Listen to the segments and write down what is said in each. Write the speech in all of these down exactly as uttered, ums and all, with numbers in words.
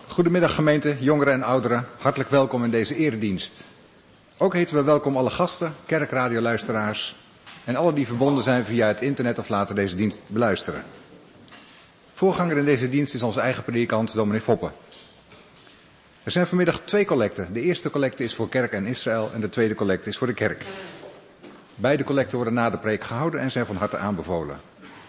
Goedemiddag gemeente, jongeren en ouderen. Hartelijk welkom in deze eredienst. Ook heten we welkom alle gasten, kerkradioluisteraars en alle die verbonden zijn via het internet of later deze dienst beluisteren. Voorganger in deze dienst is onze eigen predikant, dominee Foppe. Er zijn vanmiddag twee collecten. De eerste collecte is voor Kerk en Israël en de tweede collecte is voor de kerk. Beide collecten worden na de preek gehouden en zijn van harte aanbevolen.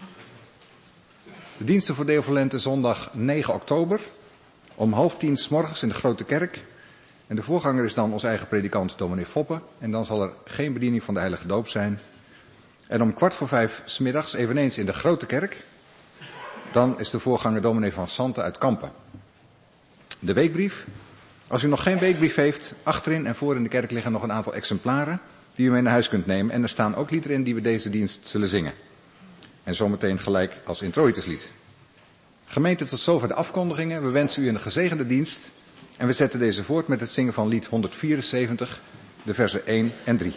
De diensten voor Deo Volente zondag negen oktober, om half tien 's morgens in de Grote Kerk. En de voorganger is dan onze eigen predikant dominee Foppe. En dan zal er geen bediening van de Heilige Doop zijn. En om kwart voor vijf 's middags, eveneens in de Grote Kerk, dan is de voorganger dominee van Santen uit Kampen. De weekbrief. Als u nog geen weekbrief heeft, achterin en voor in de kerk liggen nog een aantal exemplaren die u mee naar huis kunt nemen. En er staan ook liederen in die we deze dienst zullen zingen. En zometeen gelijk als introituslied. Gemeente, tot zover de afkondigingen. We wensen u een gezegende dienst. En we zetten deze voort met het zingen van lied honderdvierenzeventig, de versen één en drie.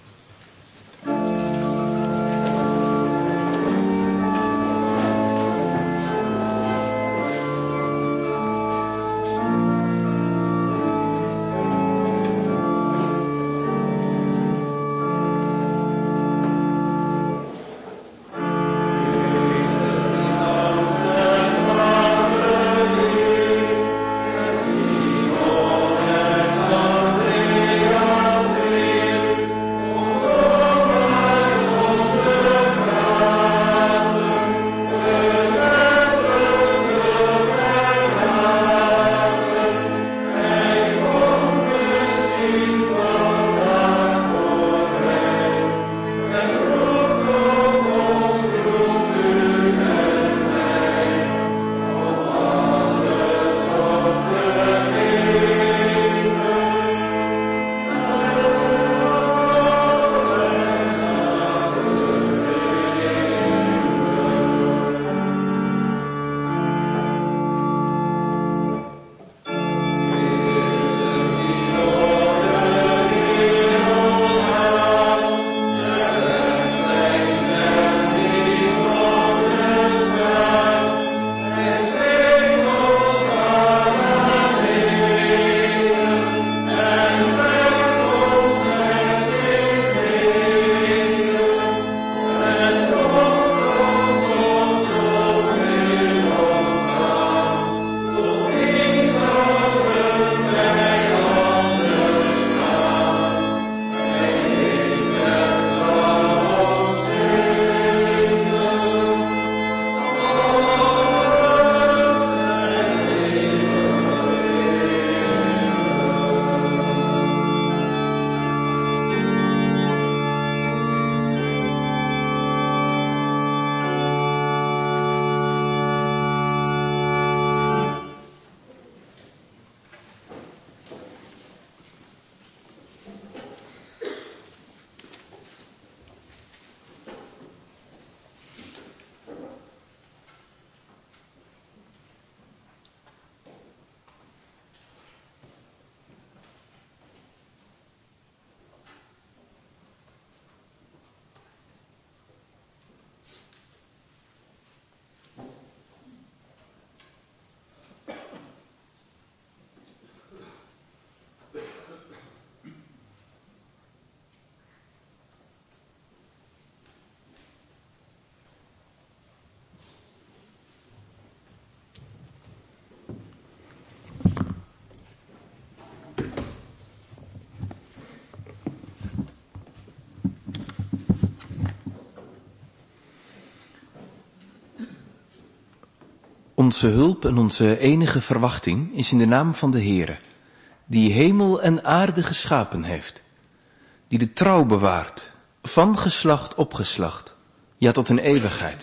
Onze hulp en onze enige verwachting is in de naam van de Heere, die hemel en aarde geschapen heeft, die de trouw bewaart, van geslacht op geslacht, ja tot een eeuwigheid,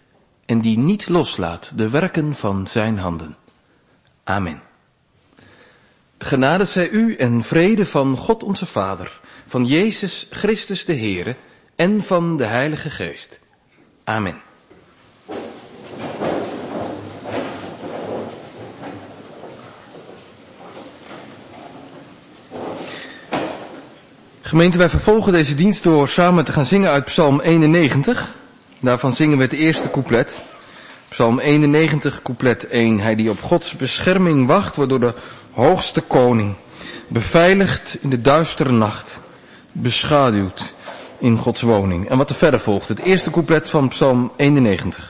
en die niet loslaat de werken van zijn handen. Amen. Genade zij u en vrede van God onze Vader, van Jezus Christus de Heere en van de Heilige Geest. Amen. Gemeente, wij vervolgen deze dienst door samen te gaan zingen uit Psalm eenennegentig. Daarvan zingen we het eerste couplet. Psalm eenennegentig, couplet één. Hij die op Gods bescherming wacht, wordt door de hoogste koning beveiligd in de duistere nacht, beschaduwd in Gods woning. En wat er verder volgt, het eerste couplet van Psalm eenennegentig.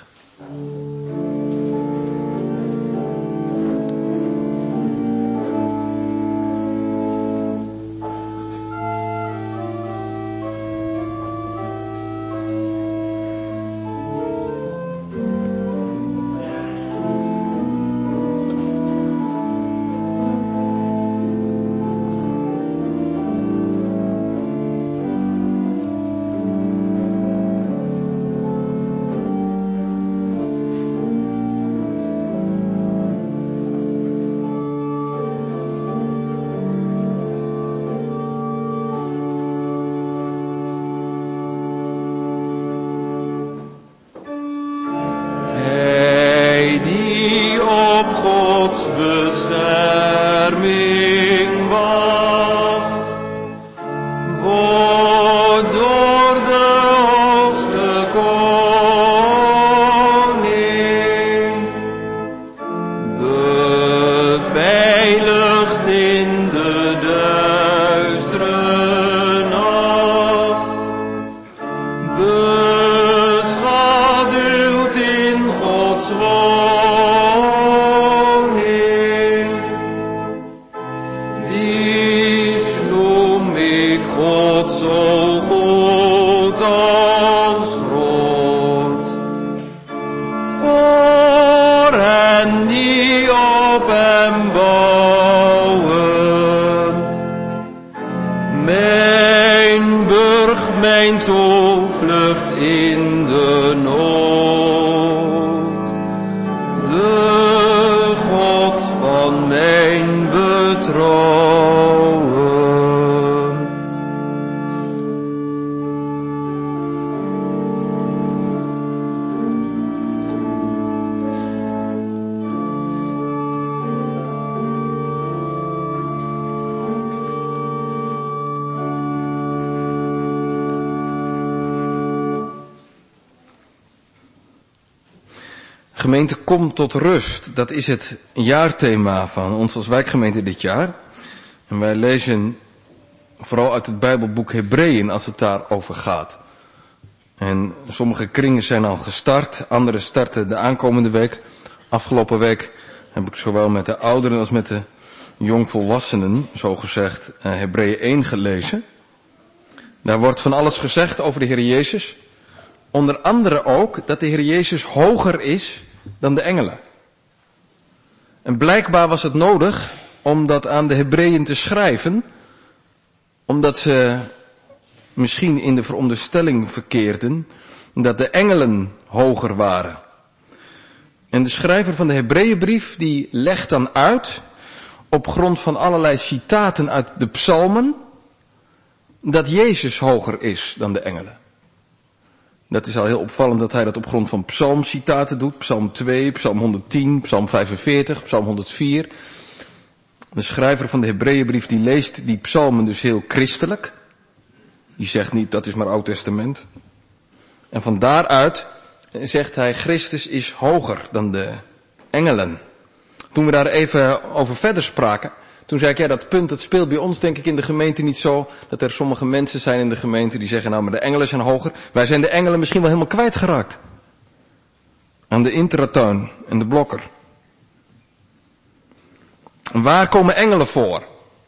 Gemeente, kom tot rust. Dat is het jaarthema van ons als wijkgemeente dit jaar. En wij lezen vooral uit het Bijbelboek Hebreeën als het daarover gaat. En sommige kringen zijn al gestart, andere starten de aankomende week. Afgelopen week heb ik zowel met de ouderen als met de jongvolwassenen, zogezegd, Hebreeën één gelezen. Daar wordt van alles gezegd over de Heer Jezus. Onder andere ook dat de Heer Jezus hoger is dan de engelen. En blijkbaar was het nodig om dat aan de Hebreeën te schrijven, omdat ze misschien in de veronderstelling verkeerden dat de engelen hoger waren. En de schrijver van de Hebreeënbrief die legt dan uit, op grond van allerlei citaten uit de psalmen, dat Jezus hoger is dan de engelen. Dat is al heel opvallend dat hij dat op grond van psalmcitaten doet. Psalm twee, psalm honderdtien, psalm vijfenveertig, psalm honderdvier. De schrijver van de Hebreeënbrief die leest die psalmen dus heel christelijk. Die zegt niet, dat is maar Oud Testament. En van daaruit zegt hij, Christus is hoger dan de engelen. Toen we daar even over verder spraken, toen zei ik, ja, dat punt dat speelt bij ons denk ik in de gemeente niet zo, dat er sommige mensen zijn in de gemeente die zeggen, nou, maar de engelen zijn hoger. Wij zijn de engelen misschien wel helemaal kwijtgeraakt. Aan de Interatuin en de Blokker. En waar komen engelen voor?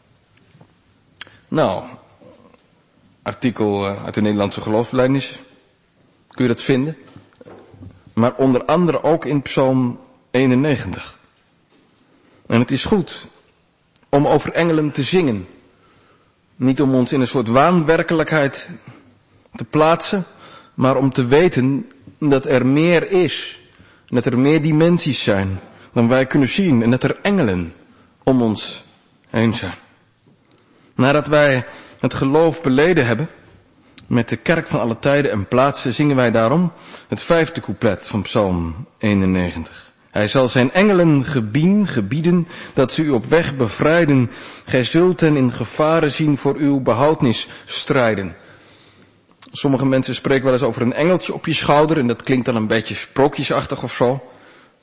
Nou, artikel uit de Nederlandse geloofsbelijdenis. Kun je dat vinden? Maar onder andere ook in Psalm eenennegentig. En het is goed om over engelen te zingen. Niet om ons in een soort waanwerkelijkheid te plaatsen, maar om te weten dat er meer is. En dat er meer dimensies zijn dan wij kunnen zien. En dat er engelen om ons heen zijn. Nadat wij het geloof beleden hebben met de kerk van alle tijden en plaatsen, zingen wij daarom het vijfde couplet van Psalm eenennegentig. Hij zal zijn engelen gebien, gebieden, dat ze u op weg bevrijden. Gij zult hen in gevaren zien voor uw behoudnis strijden. Sommige mensen spreken wel eens over een engeltje op je schouder en dat klinkt dan een beetje sprookjesachtig of zo.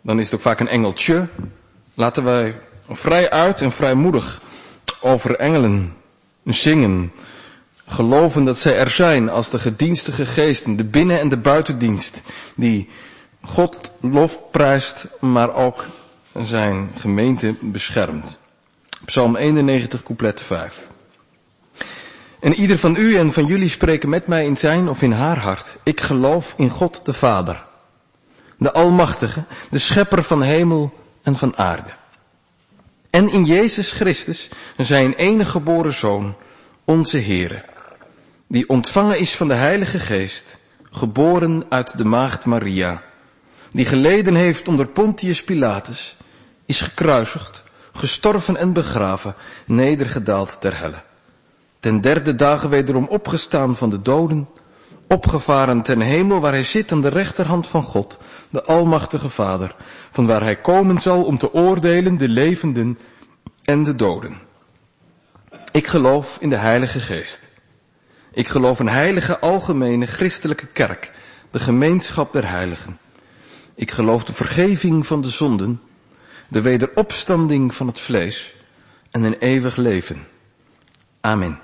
dan is het ook vaak een engeltje. Laten wij vrij uit en vrijmoedig over engelen zingen. Geloven dat zij er zijn als de gedienstige geesten, de binnen- en de buitendienst, die God lofprijst, maar ook zijn gemeente beschermt. Psalm eenennegentig, couplet vijf. En ieder van u en van jullie spreken met mij in zijn of in haar hart. Ik geloof in God de Vader, de Almachtige, de Schepper van hemel en van aarde. En in Jezus Christus, zijn enige geboren Zoon, onze Heere, die ontvangen is van de Heilige Geest, geboren uit de maagd Maria, die geleden heeft onder Pontius Pilatus, is gekruisigd, gestorven en begraven, nedergedaald ter helle. Ten derde dagen wederom opgestaan van de doden, opgevaren ten hemel waar hij zit aan de rechterhand van God, de Almachtige Vader, van waar hij komen zal om te oordelen de levenden en de doden. Ik geloof in de Heilige Geest. Ik geloof een heilige, algemene, christelijke kerk, de gemeenschap der heiligen. Ik geloof de vergeving van de zonden, de wederopstanding van het vlees en een eeuwig leven. Amen.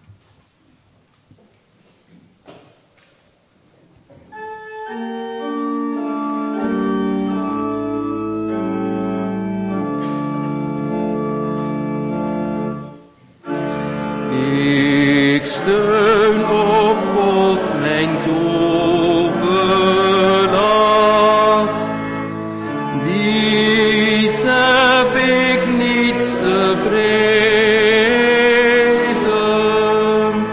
Ik steun op God mijn toverlaat, dies heb ik niets te vrezen.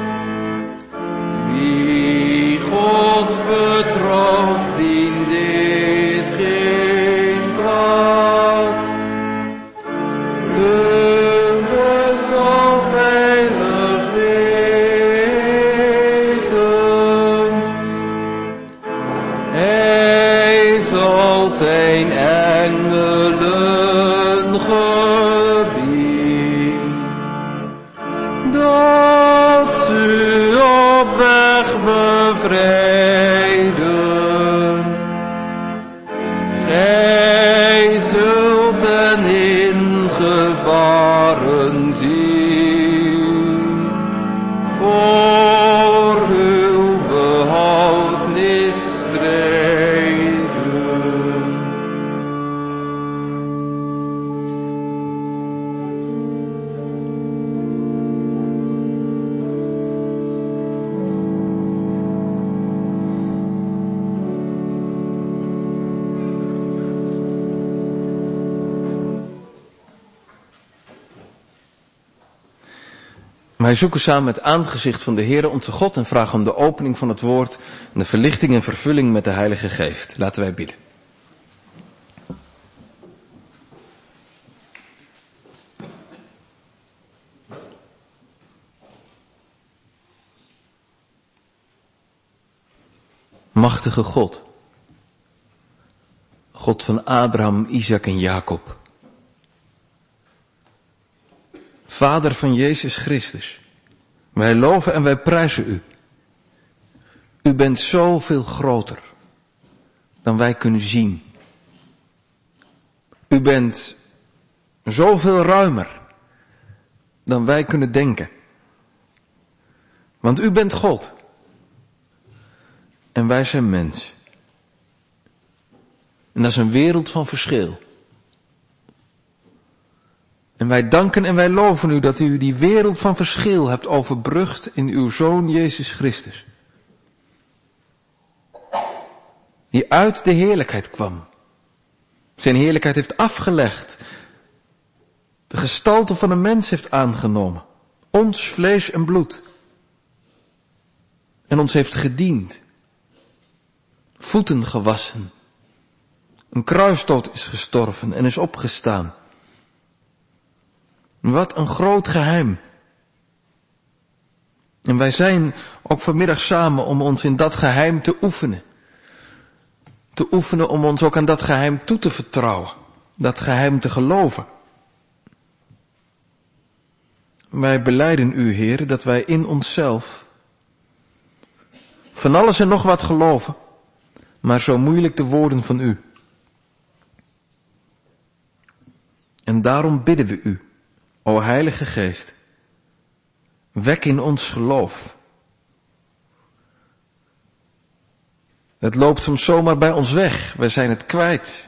Wie God vertrouwt, dient dit geen kwaad. De zal veilig wezen. Hij zal zijn engelen gebieden, dat ze op weg bevrijden. Gij zult hen in gevaren zien, voor uw behoudnis strijden. Wij zoeken samen het aangezicht van de Heere onze God en vragen om de opening van het woord en de verlichting en vervulling met de Heilige Geest. Laten wij bidden. Machtige God, God van Abraham, Isaac en Jacob, Vader van Jezus Christus, wij loven en wij prijzen u. U bent zoveel groter dan wij kunnen zien. U bent zoveel ruimer dan wij kunnen denken. Want u bent God en wij zijn mens. En dat is een wereld van verschil. En wij danken en wij loven u dat u die wereld van verschil hebt overbrugd in uw Zoon Jezus Christus. Die uit de heerlijkheid kwam. Zijn heerlijkheid heeft afgelegd. De gestalte van een mens heeft aangenomen. Ons vlees en bloed. En ons heeft gediend. Voeten gewassen. Een kruisdood is gestorven en is opgestaan. Wat een groot geheim. En wij zijn ook vanmiddag samen om ons in dat geheim te oefenen. Te oefenen om ons ook aan dat geheim toe te vertrouwen. Dat geheim te geloven. Wij belijden u, Heer, dat wij in onszelf van alles en nog wat geloven, maar zo moeilijk de woorden van u. En daarom bidden we u, o Heilige Geest, wek in ons geloof. Het loopt soms zomaar bij ons weg, we zijn het kwijt.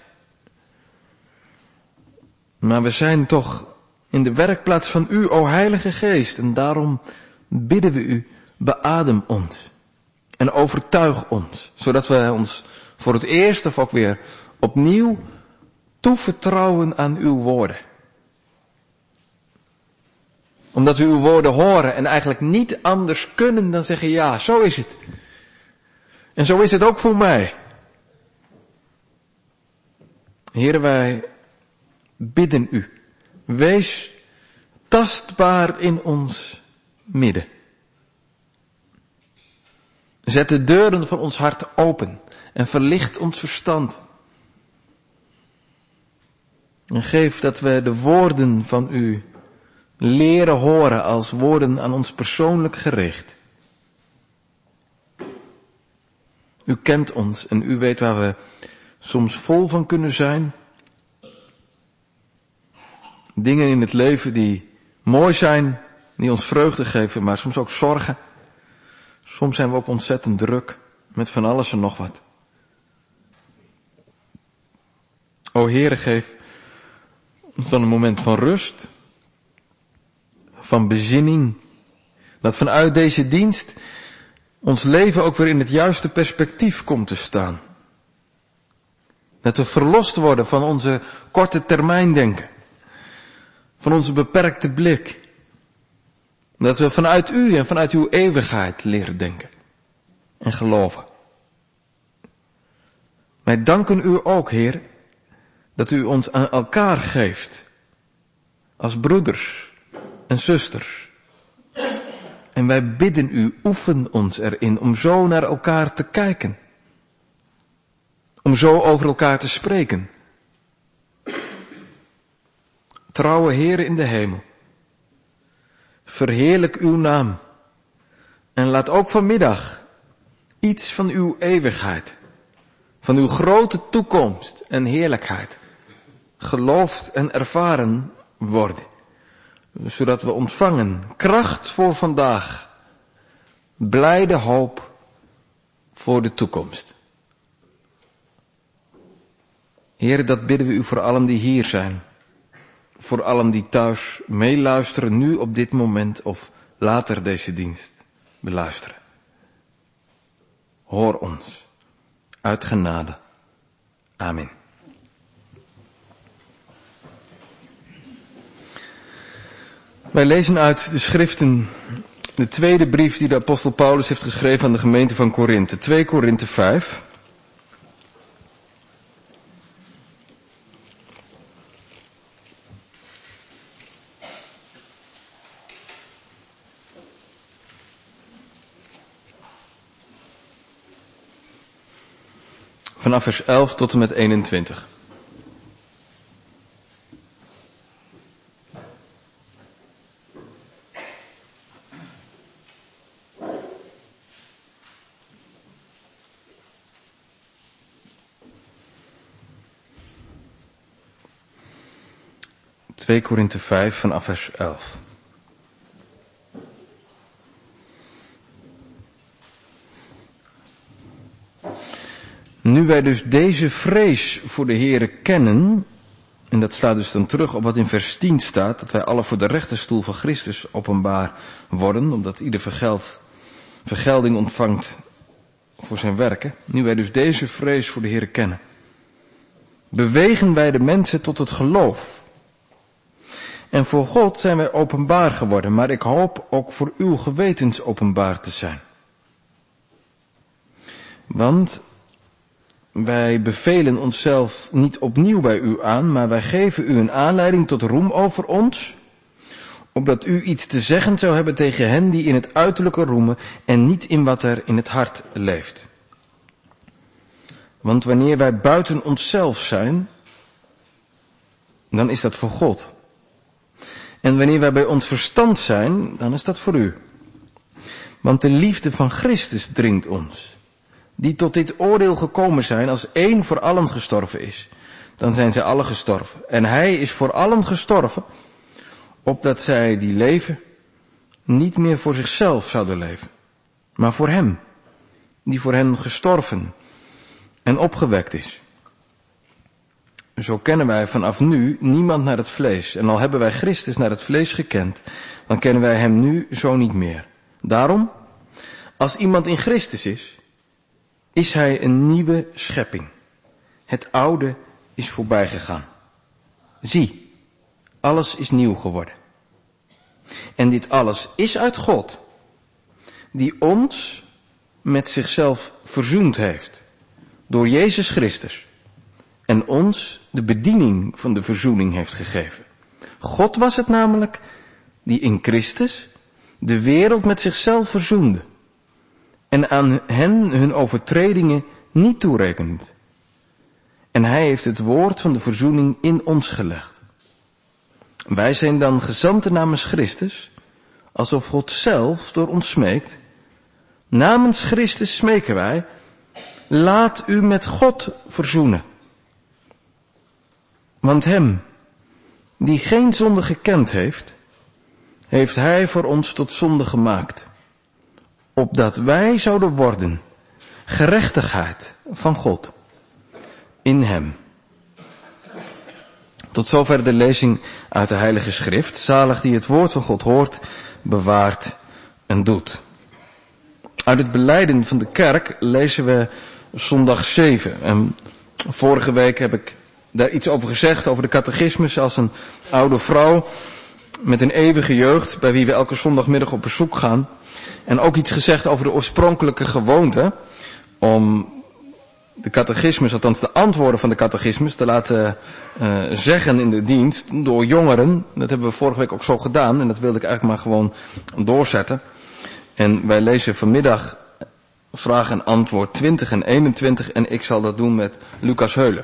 Maar we zijn toch in de werkplaats van u, o Heilige Geest, en daarom bidden we u, beadem ons en overtuig ons, zodat we ons voor het eerst of ook weer opnieuw toevertrouwen aan uw woorden. Omdat we uw woorden horen en eigenlijk niet anders kunnen dan zeggen, ja, zo is het. En zo is het ook voor mij. Heren, wij bidden u, wees tastbaar in ons midden. Zet de deuren van ons hart open en verlicht ons verstand. En geef dat we de woorden van u leren horen als woorden aan ons persoonlijk gericht. U kent ons en u weet waar we soms vol van kunnen zijn. Dingen in het leven die mooi zijn, die ons vreugde geven, maar soms ook zorgen. Soms zijn we ook ontzettend druk met van alles en nog wat. O Heere, geef ons dan een moment van rust, van bezinning, dat vanuit deze dienst ons leven ook weer in het juiste perspectief komt te staan. Dat we verlost worden van onze korte termijn denken, van onze beperkte blik. Dat we vanuit u en vanuit uw eeuwigheid leren denken en geloven. Wij danken u ook, Heer, dat u ons aan elkaar geeft als broeders en zusters. En wij bidden u, oefen ons erin om zo naar elkaar te kijken. Om zo over elkaar te spreken. Trouwe Heere in de hemel, verheerlijk uw naam. En laat ook vanmiddag iets van uw eeuwigheid, van uw grote toekomst en heerlijkheid, geloofd en ervaren worden. Zodat we ontvangen kracht voor vandaag, blijde hoop voor de toekomst. Heer, dat bidden we u voor allen die hier zijn. Voor allen die thuis meeluisteren, nu op dit moment of later deze dienst beluisteren. Hoor ons, uit genade. Amen. Wij lezen uit de schriften de tweede brief die de apostel Paulus heeft geschreven aan de gemeente van Korinthe. twee Korinthe vijf. Vanaf vers elf tot en met eenentwintig. twee Korinthe vijf vanaf vers elf. Nu wij dus deze vrees voor de Heere kennen, en dat slaat dus dan terug op wat in vers tien staat, dat wij alle voor de rechterstoel van Christus openbaar worden, omdat ieder vergeld, vergelding ontvangt voor zijn werken. Nu wij dus deze vrees voor de Heere kennen, bewegen wij de mensen tot het geloof. En voor God zijn wij openbaar geworden, maar ik hoop ook voor uw gewetens openbaar te zijn. Want wij bevelen onszelf niet opnieuw bij u aan, maar wij geven u een aanleiding tot roem over ons, opdat u iets te zeggen zou hebben tegen hen die in het uiterlijke roemen en niet in wat er in het hart leeft. Want wanneer wij buiten onszelf zijn, dan is dat voor God. En wanneer wij bij ons verstand zijn, dan is dat voor u. Want de liefde van Christus dringt ons, die tot dit oordeel gekomen zijn als één voor allen gestorven is, dan zijn zij alle gestorven. En hij is voor allen gestorven, opdat zij die leven niet meer voor zichzelf zouden leven, maar voor hem, die voor hen gestorven en opgewekt is. Zo kennen wij vanaf nu niemand naar het vlees. En al hebben wij Christus naar het vlees gekend, dan kennen wij hem nu zo niet meer. Daarom, als iemand in Christus is, is hij een nieuwe schepping. Het oude is voorbij gegaan. Zie, alles is nieuw geworden. En dit alles is uit God, die ons met zichzelf verzoend heeft, door Jezus Christus, en ons de bediening van de verzoening heeft gegeven. God was het namelijk die in Christus de wereld met zichzelf verzoende, en aan hen hun overtredingen niet toerekent. En hij heeft het woord van de verzoening in ons gelegd. Wij zijn dan gezanten namens Christus, alsof God zelf door ons smeekt. Namens Christus smeken wij, laat u met God verzoenen. Want hem, die geen zonde gekend heeft, heeft hij voor ons tot zonde gemaakt, opdat wij zouden worden gerechtigheid van God in hem. Tot zover de lezing uit de Heilige Schrift. Zalig die het woord van God hoort, bewaart en doet. Uit het belijden van de kerk lezen we zondag zeven. En vorige week heb ik daar iets over gezegd, over de catechismus, als een oude vrouw met een eeuwige jeugd, bij wie we elke zondagmiddag op bezoek gaan. En ook iets gezegd over de oorspronkelijke gewoonte om de catechismus, althans de antwoorden van de catechismus, te laten uh, zeggen in de dienst door jongeren. Dat hebben we vorige week ook zo gedaan en dat wilde ik eigenlijk maar gewoon doorzetten. En wij lezen vanmiddag vraag en antwoord twintig en eenentwintig en ik zal dat doen met Lucas Heulen.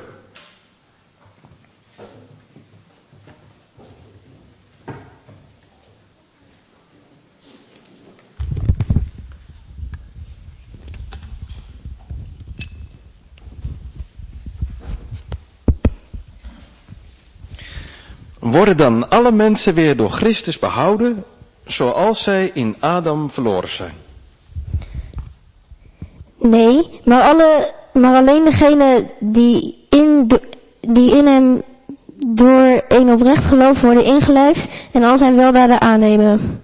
Worden dan alle mensen weer door Christus behouden, zoals zij in Adam verloren zijn? Nee, maar, alle, maar alleen degenen die in, de, die in hem door een oprecht geloof worden ingelijfd en al zijn weldaden aannemen.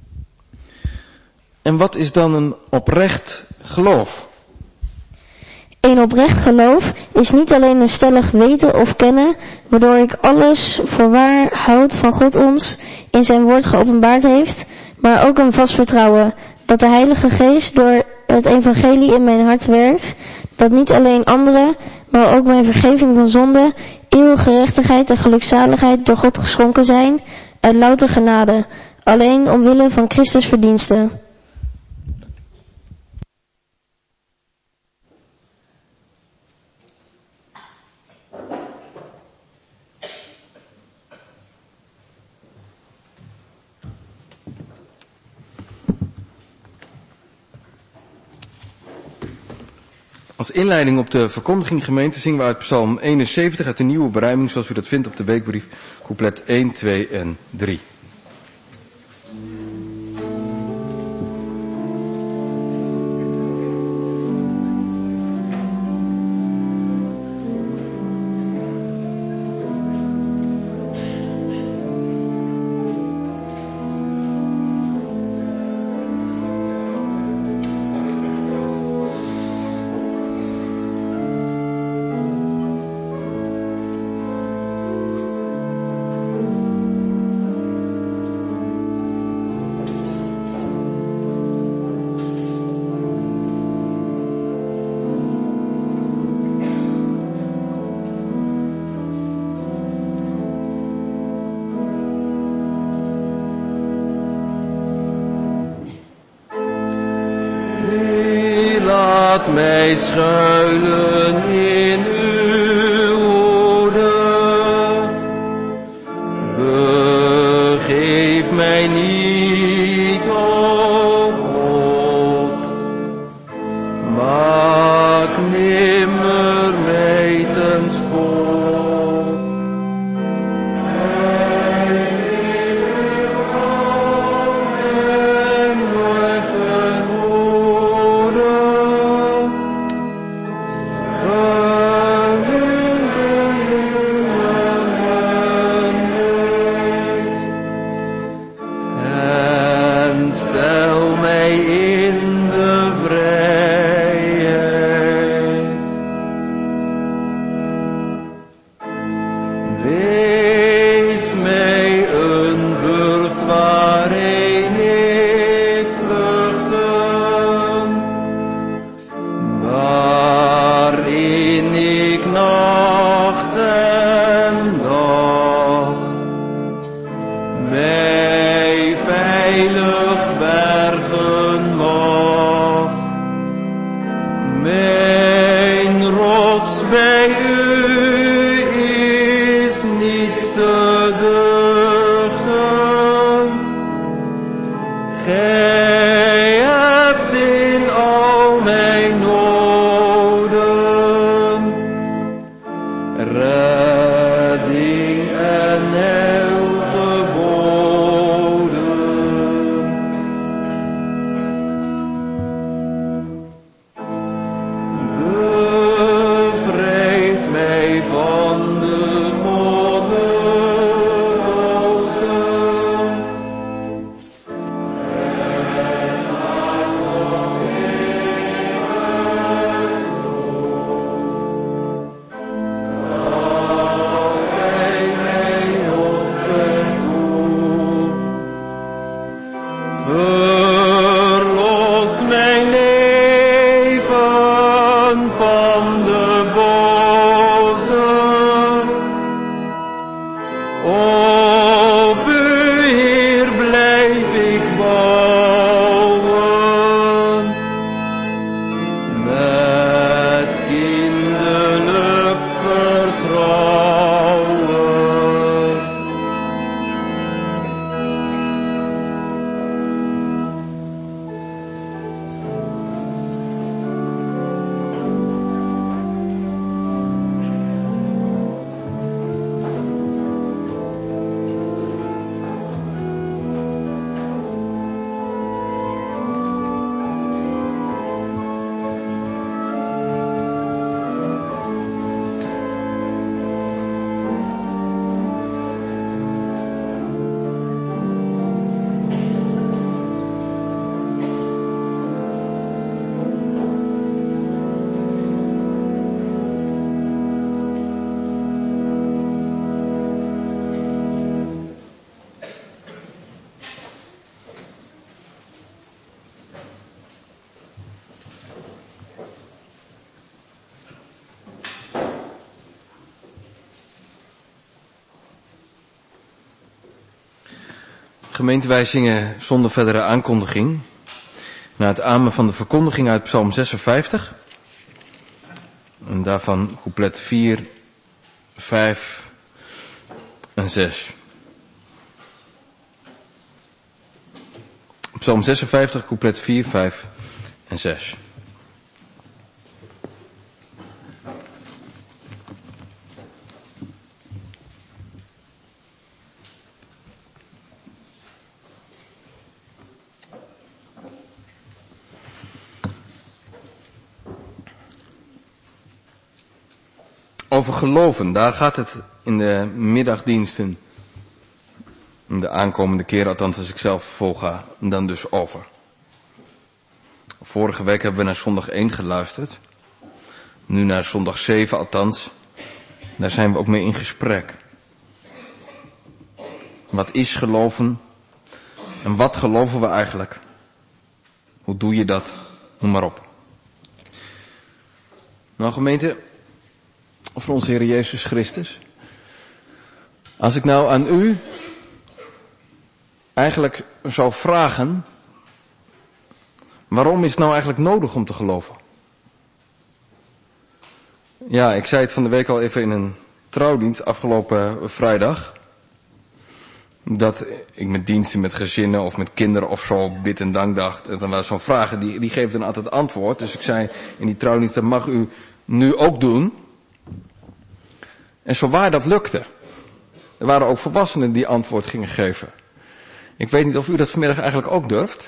En wat is dan een oprecht geloof? Een oprecht geloof is niet alleen een stellig weten of kennen, waardoor ik alles voor waar houd van God ons in zijn woord geopenbaard heeft, maar ook een vast vertrouwen dat de Heilige Geest door het evangelie in mijn hart werkt, dat niet alleen anderen, maar ook mijn vergeving van zonde, eeuwige gerechtigheid en gelukzaligheid door God geschonken zijn, uit louter genade, alleen omwille van Christus verdiensten. Als inleiding op de verkondiging gemeente zingen we uit Psalm eenenzeventig uit de nieuwe berijming, zoals u dat vindt op de weekbrief, couplet één, twee en drie. Laat mij schuilen in uw woorden. Begeef mij niet, o God. Maak nimmer mij ten spoor. Gemeente, wij zingen zonder verdere aankondiging na het amen van de verkondiging uit Psalm zesenvijftig. En daarvan couplet vier, vijf en zes. Psalm zesenvijftig, couplet vier, vijf en zes. Over geloven, daar gaat het in de middagdiensten, de aankomende keer, althans als ik zelf volga, dan dus over. Vorige week hebben we naar zondag één geluisterd, nu naar zondag zeven althans, daar zijn we ook mee in gesprek. Wat is geloven en wat geloven we eigenlijk? Hoe doe je dat? Noem maar op. Nou gemeente, voor onze Heer Jezus Christus. Als ik nou aan u eigenlijk zou vragen, waarom is het nou eigenlijk nodig om te geloven? Ja, ik zei het van de week al even in een trouwdienst afgelopen vrijdag. Dat ik met diensten met gezinnen of met kinderen of zo op bid en dankdag, dan was zo'n vragen, die, die geeft dan altijd antwoord. Dus ik zei in die trouwdienst, dat mag u nu ook doen. En zowaar dat lukte. Er waren ook volwassenen die antwoord gingen geven. Ik weet niet of u dat vanmiddag eigenlijk ook durft.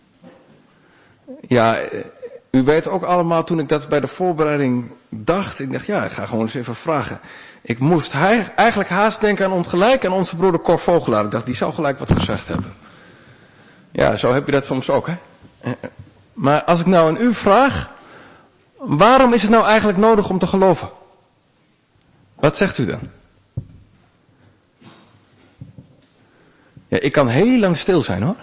Ja, u weet ook allemaal toen ik dat bij de voorbereiding dacht. Ik dacht, ja, ik ga gewoon eens even vragen. Ik moest eigenlijk haast denken aan ons gelijk en onze broeder Cor Vogelaar. Ik dacht, die zou gelijk wat gezegd hebben. Ja, zo heb je dat soms ook, hè. Maar als ik nou aan u vraag, waarom is het nou eigenlijk nodig om te geloven? Wat zegt u dan? Ja, ik kan heel lang stil zijn, hoor.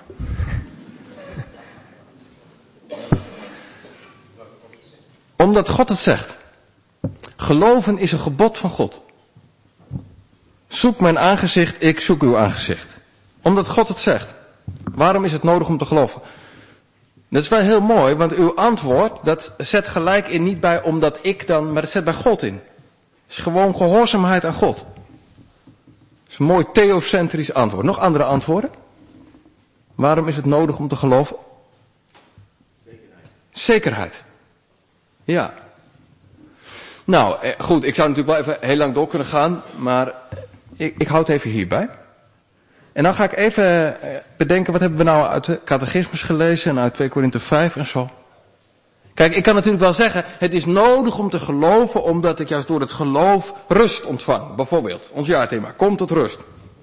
Omdat God het zegt. Geloven is een gebod van God. Zoek mijn aangezicht, ik zoek uw aangezicht. Omdat God het zegt. Waarom is het nodig om te geloven? Dat is wel heel mooi, want uw antwoord, dat zet gelijk in niet bij omdat ik dan, maar het zet bij God in. Het is gewoon gehoorzaamheid aan God. Dat is een mooi theocentrisch antwoord. Nog andere antwoorden? Waarom is het nodig om te geloven? Zekerheid. Zekerheid. Ja. Nou, goed, ik zou natuurlijk wel even heel lang door kunnen gaan, maar ik, ik houd even hierbij. En dan ga ik even bedenken, wat hebben we nou uit de catechismus gelezen en uit twee Korinthe vijf en zo. Kijk, ik kan natuurlijk wel zeggen, het is nodig om te geloven, omdat ik juist door het geloof rust ontvang. Bijvoorbeeld, ons jaarthema, kom tot rust.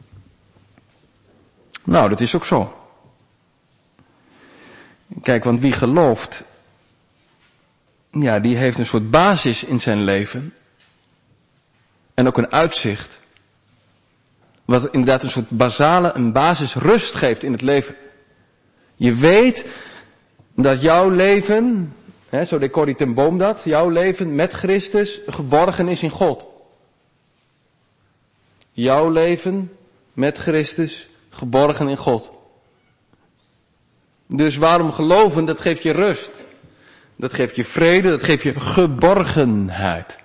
Nou, dat is ook zo. Kijk, want wie gelooft, ja, die heeft een soort basis in zijn leven. En ook een uitzicht. Wat inderdaad een soort basale, een basisrust geeft in het leven. Je weet dat jouw leven, hè, zo deed Corrie ten Boom dat, jouw leven met Christus geborgen is in God. Jouw leven met Christus geborgen in God. Dus waarom geloven, dat geeft je rust. Dat geeft je vrede, dat geeft je geborgenheid.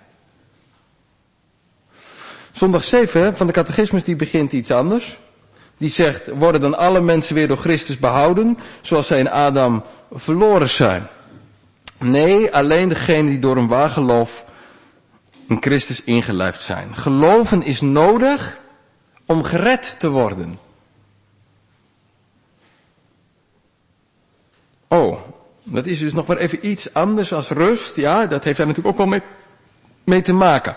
Zondag zeven van de catechismus die begint iets anders. Die zegt, worden dan alle mensen weer door Christus behouden, zoals zij in Adam verloren zijn? Nee, alleen degenen die door een waar geloof in Christus ingelijfd zijn. Geloven is nodig om gered te worden. Oh, dat is dus nog maar even iets anders als rust. Ja, dat heeft daar natuurlijk ook wel mee, mee te maken.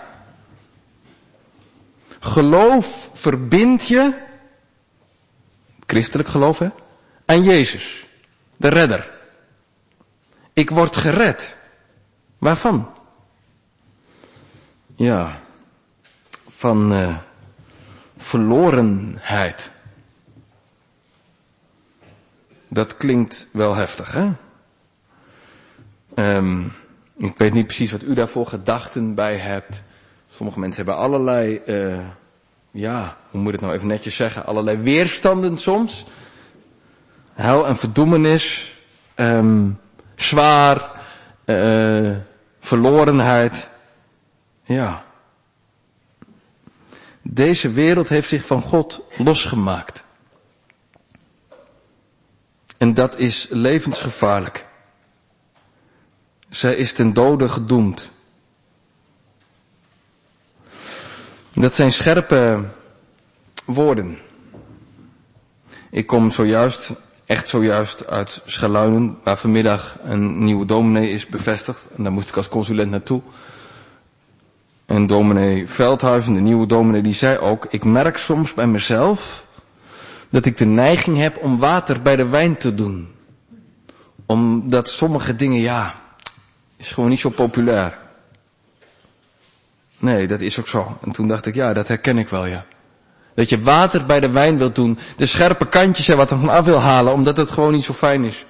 Geloof verbindt je, christelijk geloof hè, aan Jezus, de redder. Ik word gered. Waarvan? Ja, van uh, verlorenheid. Dat klinkt wel heftig, hè? Um, ik weet niet precies wat u daarvoor gedachten bij hebt. Sommige mensen hebben allerlei, uh, ja, hoe moet ik het nou even netjes zeggen, allerlei weerstanden soms hel en verdoemenis, um, zwaar, uh, verlorenheid. Ja. Deze wereld heeft zich van God losgemaakt. En dat is levensgevaarlijk. Zij is ten dode gedoemd. Dat zijn scherpe woorden. Ik kom zojuist, echt zojuist uit Schaluinen, waar vanmiddag een nieuwe dominee is bevestigd. En daar moest ik als consulent naartoe. En dominee Veldhuizen, de nieuwe dominee, die zei ook, ik merk soms bij mezelf dat ik de neiging heb om water bij de wijn te doen. Omdat sommige dingen, ja, is gewoon niet zo populair. Nee, dat is ook zo. En toen dacht ik, ja, dat herken ik wel, ja. Dat je water bij de wijn wilt doen, de scherpe kantjes er wat van af wil halen, omdat het gewoon niet zo fijn is.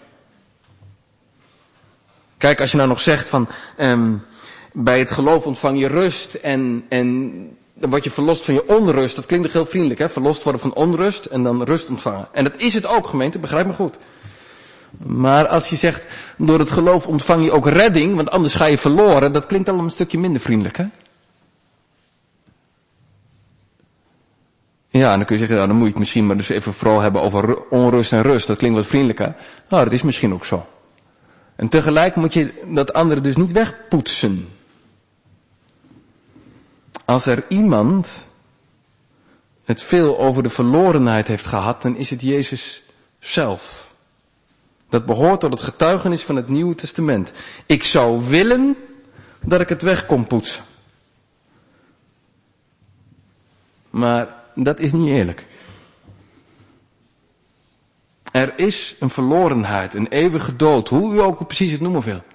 Kijk, als je nou nog zegt van, um, bij het geloof ontvang je rust en, en dan word je verlost van je onrust. Dat klinkt toch heel vriendelijk, hè? Verlost worden van onrust en dan rust ontvangen. En dat is het ook, gemeente, begrijp me goed. Maar als je zegt, door het geloof ontvang je ook redding, want anders ga je verloren, dat klinkt al een stukje minder vriendelijk, hè? Ja, en dan kun je zeggen, nou, dan moet je het misschien maar dus even vooral hebben over onrust en rust. Dat klinkt wat vriendelijker. Nou, dat is misschien ook zo. En tegelijk moet je dat andere dus niet wegpoetsen. Als er iemand het veel over de verlorenheid heeft gehad, dan is het Jezus zelf. Dat behoort tot het getuigenis van het Nieuwe Testament. Ik zou willen dat ik het weg kon poetsen. Maar dat is niet eerlijk. Er is een verlorenheid, een eeuwige dood, hoe u ook precies het noemen wil.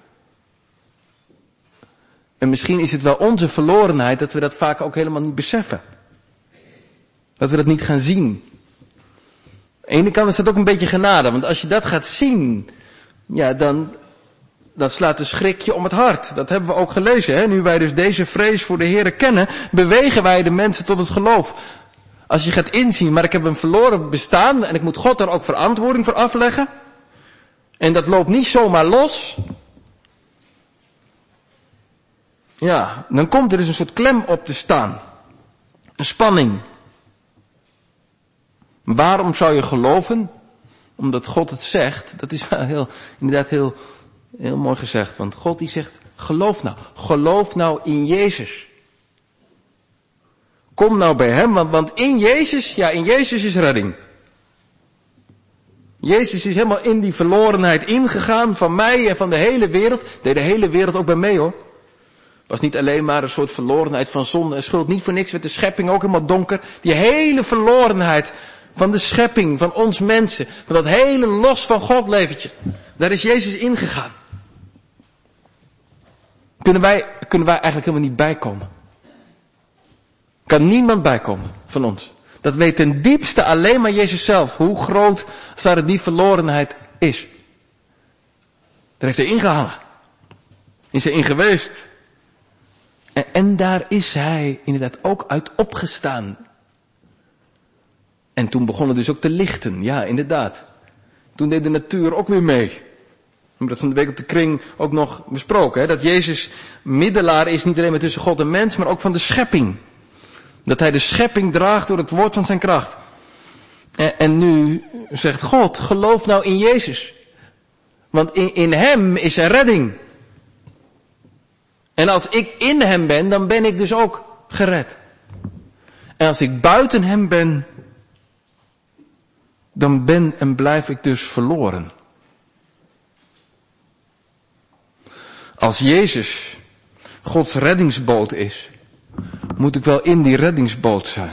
En misschien is het wel onze verlorenheid dat we dat vaak ook helemaal niet beseffen. Dat we dat niet gaan zien. Aan de ene kant is dat ook een beetje genade, want als je dat gaat zien, ja, dan, dan slaat de schrik je om het hart. Dat hebben we ook gelezen, hè. Nu wij dus deze vrees voor de Heere kennen, bewegen wij de mensen tot het geloof. Als je gaat inzien, maar ik heb een verloren bestaan en ik moet God daar ook verantwoording voor afleggen. En dat loopt niet zomaar los. Ja, dan komt er dus een soort klem op te staan. Een spanning. Waarom zou je geloven? Omdat God het zegt. Dat is wel heel, inderdaad heel, heel mooi gezegd. Want God die zegt, geloof nou. Geloof nou in Jezus. Kom nou bij hem, want, want in Jezus, ja, in Jezus is redding. Jezus is helemaal in die verlorenheid ingegaan van mij en van de hele wereld. Deed de hele wereld ook bij mij, hoor. Was niet alleen maar een soort verlorenheid van zonde en schuld. Niet voor niks werd de schepping ook helemaal donker. Die hele verlorenheid van de schepping, van ons mensen. Van dat hele los van God leventje. Daar is Jezus ingegaan. Kunnen wij, kunnen wij eigenlijk helemaal niet bijkomen. Kan niemand bijkomen van ons. Dat weet ten diepste alleen maar Jezus zelf. Hoe groot als daar die verlorenheid is. Daar heeft hij ingehangen. Is hij in geweest. En, en daar is hij inderdaad ook uit opgestaan. En toen begon het dus ook te lichten. Ja, inderdaad. Toen deed de natuur ook weer mee. We hebben dat van de week op de kring ook nog besproken. Hè? Dat Jezus middelaar is niet alleen maar tussen God en mens, maar ook van de schepping. Dat hij de schepping draagt door het woord van zijn kracht. En, en nu zegt God, geloof nou in Jezus. Want in, in hem is er redding. En als ik in hem ben, dan ben ik dus ook gered. En als ik buiten hem ben, dan ben en blijf ik dus verloren. Als Jezus Gods reddingsboot is, moet ik wel in die reddingsboot zijn.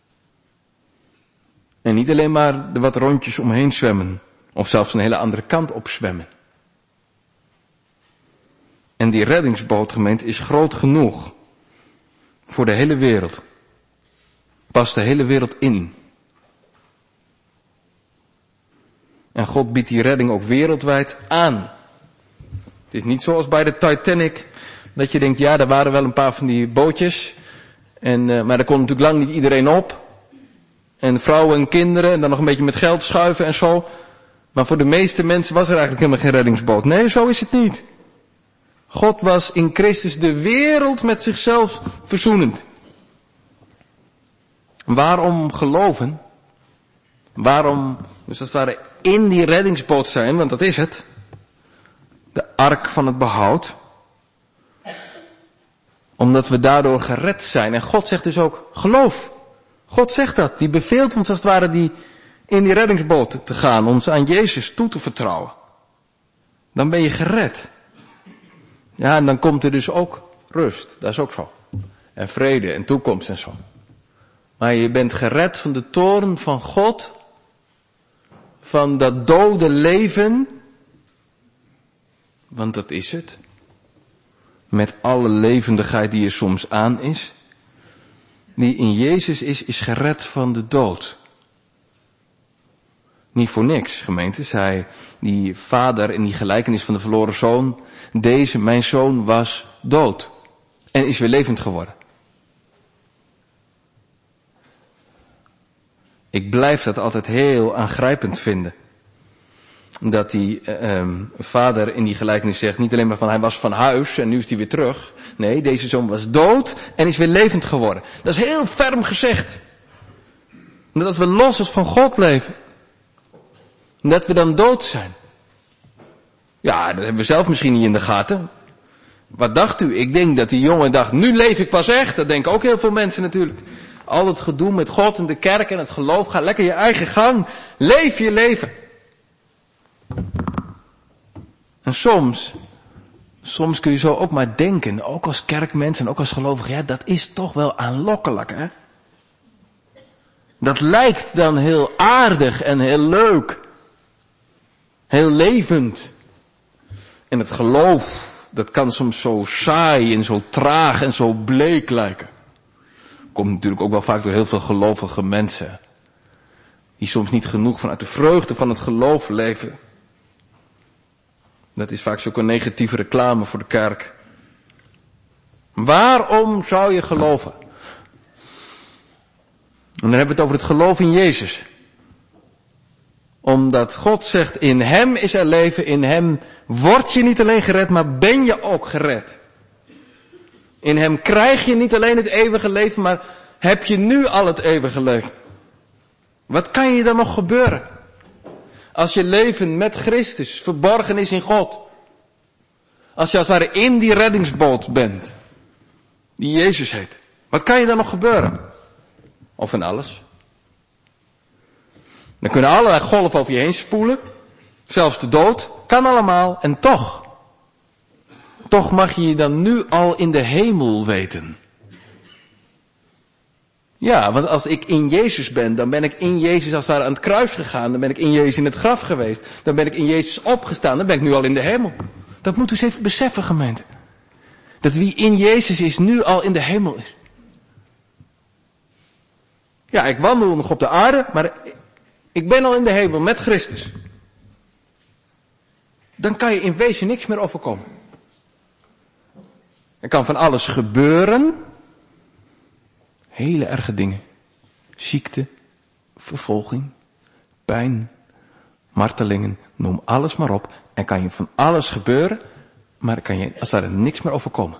En niet alleen maar er wat rondjes omheen zwemmen. Of zelfs een hele andere kant op zwemmen. En die reddingsboot, gemeente, is groot genoeg. Voor de hele wereld. Past de hele wereld in. En God biedt die redding ook wereldwijd aan. Het is niet zoals bij de Titanic. Dat je denkt, ja, er waren wel een paar van die bootjes. En, uh, maar daar kon natuurlijk lang niet iedereen op. En vrouwen en kinderen en dan nog een beetje met geld schuiven en zo. Maar voor de meeste mensen was er eigenlijk helemaal geen reddingsboot. Nee, zo is het niet. God was in Christus de wereld met zichzelf verzoenend. Waarom geloven? Waarom, dus als het ware, in die reddingsboot zijn, want dat is het. De ark van het behoud. Omdat we daardoor gered zijn. En God zegt dus ook, geloof. God zegt dat. Die beveelt ons als het ware die, in die reddingsboot te gaan. Ons aan Jezus toe te vertrouwen. Dan ben je gered. Ja, en dan komt er dus ook rust. Dat is ook zo. En vrede en toekomst en zo. Maar je bent gered van de toorn van God. Van dat dode leven. Want dat is het. Met alle levendigheid die er soms aan is. Die in Jezus is, is gered van de dood. Niet voor niks, gemeente, zei die vader in die gelijkenis van de verloren zoon. Deze, mijn zoon, was dood. En is weer levend geworden. Ik blijf dat altijd heel aangrijpend vinden. Dat die uh, vader in die gelijkenis zegt, niet alleen maar van hij was van huis en nu is hij weer terug. Nee, deze zoon was dood en is weer levend geworden. Dat is heel ferm gezegd. Dat we los als van God leven. Dat we dan dood zijn. Ja, dat hebben we zelf misschien niet in de gaten. Wat dacht u? Ik denk dat die jongen dacht, nu leef ik pas echt. Dat denken ook heel veel mensen natuurlijk. Al dat gedoe met God en de kerk en het geloof. Ga lekker je eigen gang. Leef je leven. En soms, soms kun je zo ook maar denken, ook als kerkmens en ook als gelovige, ja, dat is toch wel aanlokkelijk, hè? Dat lijkt dan heel aardig en heel leuk. Heel levend. En het geloof, dat kan soms zo saai en zo traag en zo bleek lijken. Komt natuurlijk ook wel vaak door heel veel gelovige mensen. Die soms niet genoeg vanuit de vreugde van het geloof leven. Dat is vaak zo'n negatieve reclame voor de kerk. Waarom zou je geloven? En dan hebben we het over het geloof in Jezus. Omdat God zegt, in hem is er leven, in hem word je niet alleen gered, maar ben je ook gered. In hem krijg je niet alleen het eeuwige leven, maar heb je nu al het eeuwige leven. Wat kan je dan nog gebeuren? Als je leven met Christus verborgen is in God. Als je als het ware in die reddingsboot bent. Die Jezus heet. Wat kan je dan nog gebeuren? Of van alles. Dan kunnen allerlei golven over je heen spoelen. Zelfs de dood. Kan allemaal. En toch. Toch mag je je dan nu al in de hemel weten. Ja, want als ik in Jezus ben, dan ben ik in Jezus als daar aan het kruis gegaan. Dan ben ik in Jezus in het graf geweest. Dan ben ik in Jezus opgestaan. Dan ben ik nu al in de hemel. Dat moet u eens even beseffen, gemeente. Dat wie in Jezus is, nu al in de hemel is. Ja, ik wandel nog op de aarde, maar ik ben al in de hemel met Christus. Dan kan je in wezen niks meer overkomen. Er kan van alles gebeuren. Hele erge dingen. Ziekte, vervolging, pijn, martelingen, noem alles maar op. Er kan je van alles gebeuren, maar er kan je als daar niks meer overkomen.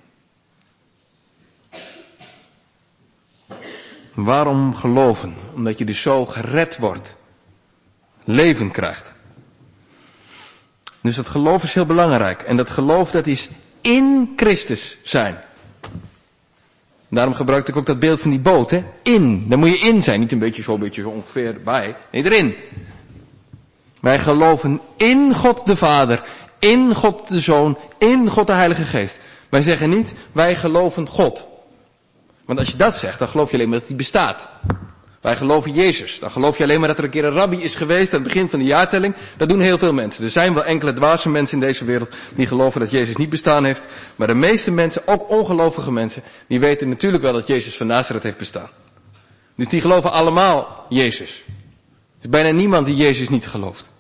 Waarom geloven? Omdat je dus zo gered wordt. Leven krijgt. Dus dat geloof is heel belangrijk. En dat geloof, dat is in Christus zijn. Daarom gebruikte ik ook dat beeld van die boot, hè? In. Daar moet je in zijn. Niet een beetje zo, een beetje zo ongeveer bij. Nee, erin. Wij geloven in God de Vader, in God de Zoon, in God de Heilige Geest. Wij zeggen niet, wij geloven God. Want als je dat zegt, dan geloof je alleen maar dat hij bestaat. Wij geloven Jezus. Dan geloof je alleen maar dat er een keer een rabbi is geweest aan het begin van de jaartelling. Dat doen heel veel mensen. Er zijn wel enkele dwaze mensen in deze wereld die geloven dat Jezus niet bestaan heeft. Maar de meeste mensen, ook ongelovige mensen, die weten natuurlijk wel dat Jezus van Nazareth heeft bestaan. Dus die geloven allemaal Jezus. Er is bijna niemand die Jezus niet gelooft.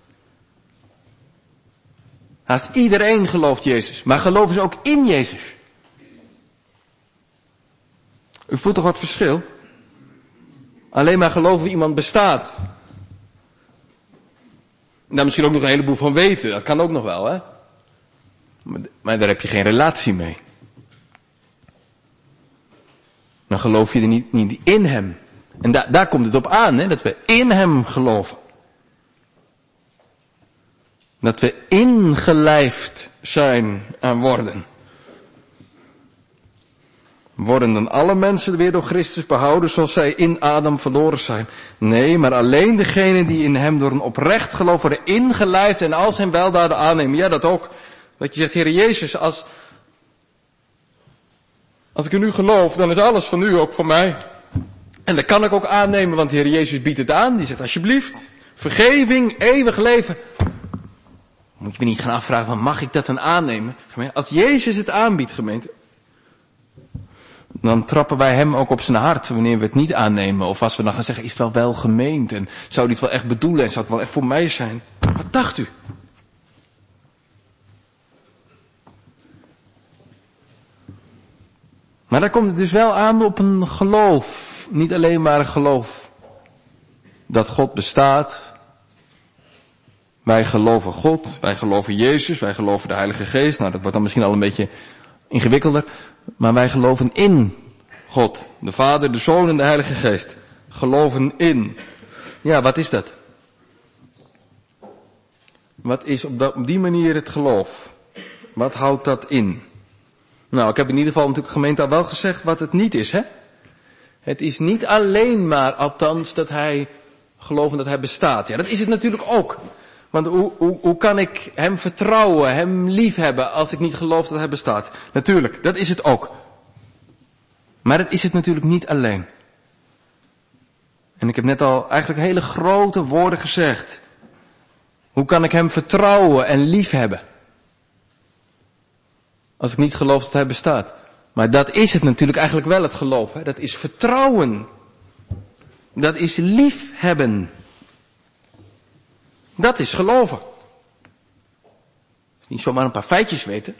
Haast iedereen gelooft Jezus. Maar geloven ze ook in Jezus. U voelt toch wat verschil? Alleen maar geloven iemand bestaat. daar misschien ook nog een heleboel van weten. Dat kan ook nog wel, hè. Maar, maar daar heb je geen relatie mee. Dan geloof je er niet, niet in hem. En da, daar komt het op aan, hè, dat we in hem geloven. Dat we ingelijfd zijn en worden. Worden dan alle mensen weer door Christus behouden zoals zij in Adam verloren zijn? Nee, maar alleen degenen die in hem door een oprecht geloof worden ingelijfd en al zijn weldaden aannemen. Ja, dat ook. Dat je zegt, Heer Jezus, als, als ik in u geloof, dan is alles van u ook voor mij. En dat kan ik ook aannemen, want de Heer Jezus biedt het aan. Die zegt, alsjeblieft, vergeving, eeuwig leven. Moet je me niet gaan afvragen, van, mag ik dat dan aannemen? Als Jezus het aanbiedt, gemeente, dan trappen wij hem ook op zijn hart wanneer we het niet aannemen. Of als we dan gaan zeggen, is het wel wel gemeend? En zou hij het wel echt bedoelen? En zou het wel echt voor mij zijn? Wat dacht u? Maar daar komt het dus wel aan op een geloof. Niet alleen maar een geloof dat God bestaat. Wij geloven God, wij geloven Jezus, wij geloven de Heilige Geest. Nou, dat wordt dan misschien al een beetje ingewikkelder. Maar wij geloven in God, de Vader, de Zoon en de Heilige Geest. Geloven in. Ja, wat is dat? Wat is op, dat, op die manier het geloof? Wat houdt dat in? Nou, ik heb in ieder geval natuurlijk gemeente al wel gezegd wat het niet is, hè? Het is niet alleen maar, althans, dat hij geloven dat hij bestaat. Ja, dat is het natuurlijk ook. Want hoe, hoe, hoe kan ik hem vertrouwen, hem liefhebben als ik niet geloof dat hij bestaat? Natuurlijk, dat is het ook. Maar dat is het natuurlijk niet alleen. En ik heb net al eigenlijk hele grote woorden gezegd. Hoe kan ik hem vertrouwen en liefhebben? Als ik niet geloof dat hij bestaat. Maar dat is het natuurlijk eigenlijk wel, het geloof. Hè? Dat is vertrouwen. Dat is liefhebben. Dat is geloven. Dus niet zomaar een paar feitjes weten.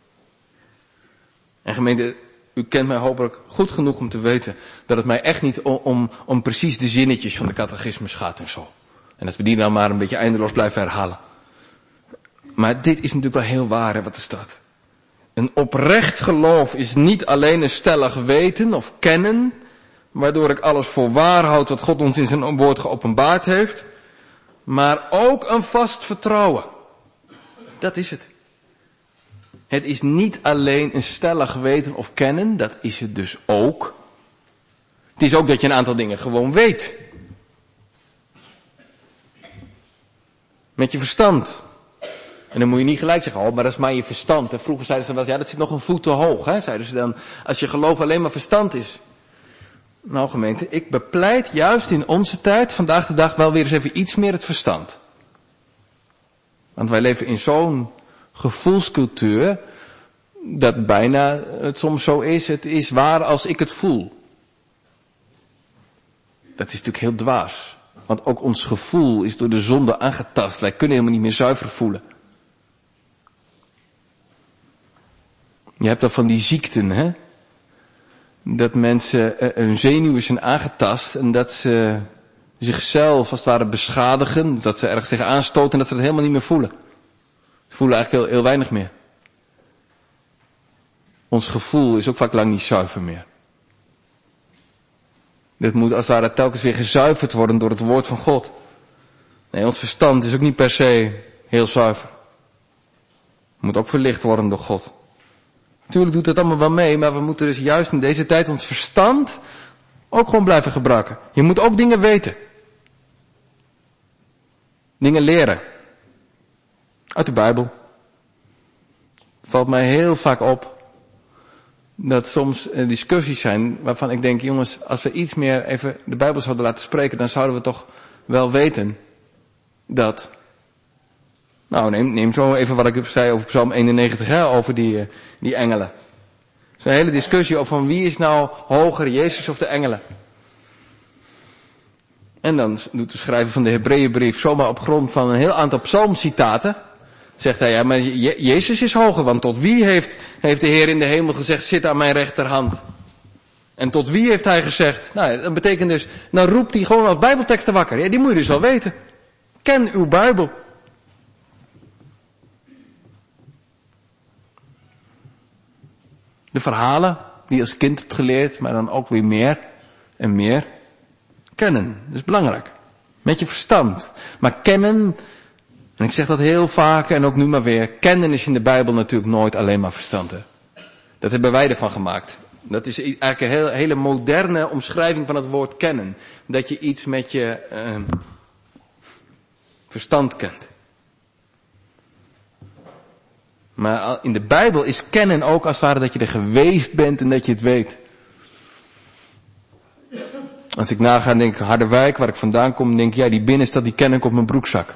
En gemeente, u kent mij hopelijk goed genoeg om te weten dat het mij echt niet om, om, om precies de zinnetjes van de catechismus gaat en zo. En dat we die dan maar een beetje eindeloos blijven herhalen. Maar dit is natuurlijk wel heel waar, hè, wat er staat. Een oprecht geloof is niet alleen een stellig weten of kennen, waardoor ik alles voor waar houd wat God ons in zijn woord geopenbaard heeft, maar ook een vast vertrouwen. Dat is het. Het is niet alleen een stellig weten of kennen, dat is het dus ook. Het is ook dat je een aantal dingen gewoon weet. Met je verstand. En dan moet je niet gelijk zeggen, oh, maar dat is maar je verstand. En vroeger zeiden ze dan wel, ja, dat zit nog een voet te hoog, hè, zeiden ze dan, als je geloof alleen maar verstand is. Nou gemeente, ik bepleit juist in onze tijd, vandaag de dag, wel weer eens even iets meer het verstand. Want wij leven in zo'n gevoelscultuur, dat bijna het soms zo is, het is waar als ik het voel. Dat is natuurlijk heel dwaas. Want ook ons gevoel is door de zonde aangetast. Wij kunnen helemaal niet meer zuiver voelen. Je hebt dan van die ziekten, hè? Dat mensen, uh, hun zenuwen zijn aangetast en dat ze zichzelf als het ware beschadigen. Dat ze ergens tegen aanstoten en dat ze het helemaal niet meer voelen. Ze voelen eigenlijk heel, heel weinig meer. Ons gevoel is ook vaak lang niet zuiver meer. Dit moet als het ware telkens weer gezuiverd worden door het woord van God. Nee, ons verstand is ook niet per se heel zuiver. Het moet ook verlicht worden door God. Natuurlijk doet dat allemaal wel mee, maar we moeten dus juist in deze tijd ons verstand ook gewoon blijven gebruiken. Je moet ook dingen weten. Dingen leren. Uit de Bijbel. Valt mij heel vaak op dat soms discussies zijn waarvan ik denk, jongens, als we iets meer even de Bijbel zouden laten spreken, dan zouden we toch wel weten dat, nou neem, neem zo even wat ik zei over Psalm eenennegentig, hè, over die, die engelen. Het is een hele discussie over van wie is nou hoger, Jezus of de engelen. En dan doet de schrijver van de Hebreeënbrief zomaar op grond van een heel aantal psalmcitaten, zegt hij, ja, maar Je- Jezus is hoger, want tot wie heeft, heeft de Heer in de hemel gezegd, zit aan mijn rechterhand? En tot wie heeft hij gezegd? Nou, dat betekent dus, dan roept hij gewoon als bijbelteksten wakker. Ja, die moet je dus wel weten. Ken uw Bijbel. De verhalen die je als kind hebt geleerd, maar dan ook weer meer en meer. Kennen, dat is belangrijk. Met je verstand. Maar kennen, en ik zeg dat heel vaak en ook nu maar weer, kennen is in de Bijbel natuurlijk nooit alleen maar verstand. Hè? Dat hebben wij ervan gemaakt. Dat is eigenlijk een heel, hele moderne omschrijving van het woord kennen. Dat je iets met je eh, verstand kent. Maar in de Bijbel is kennen ook als het ware dat je er geweest bent en dat je het weet. Als ik naga en denk Harderwijk, waar ik vandaan kom, denk ik, ja, die binnenstad die ken ik op mijn broekzak.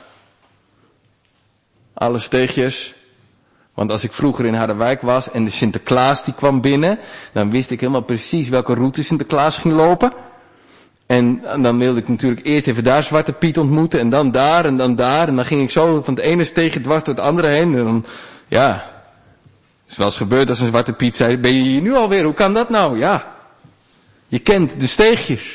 Alle steegjes. Want als ik vroeger in Harderwijk was en de Sinterklaas die kwam binnen, dan wist ik helemaal precies welke route Sinterklaas ging lopen. En, en dan wilde ik natuurlijk eerst even daar Zwarte Piet ontmoeten en dan daar en dan daar. En dan ging ik zo van het ene steegje dwars door het andere heen. En dan, ja, het is wel eens gebeurd als een Zwarte Piet zei, ben je hier nu alweer? Hoe kan dat nou? Ja, je kent de steegjes.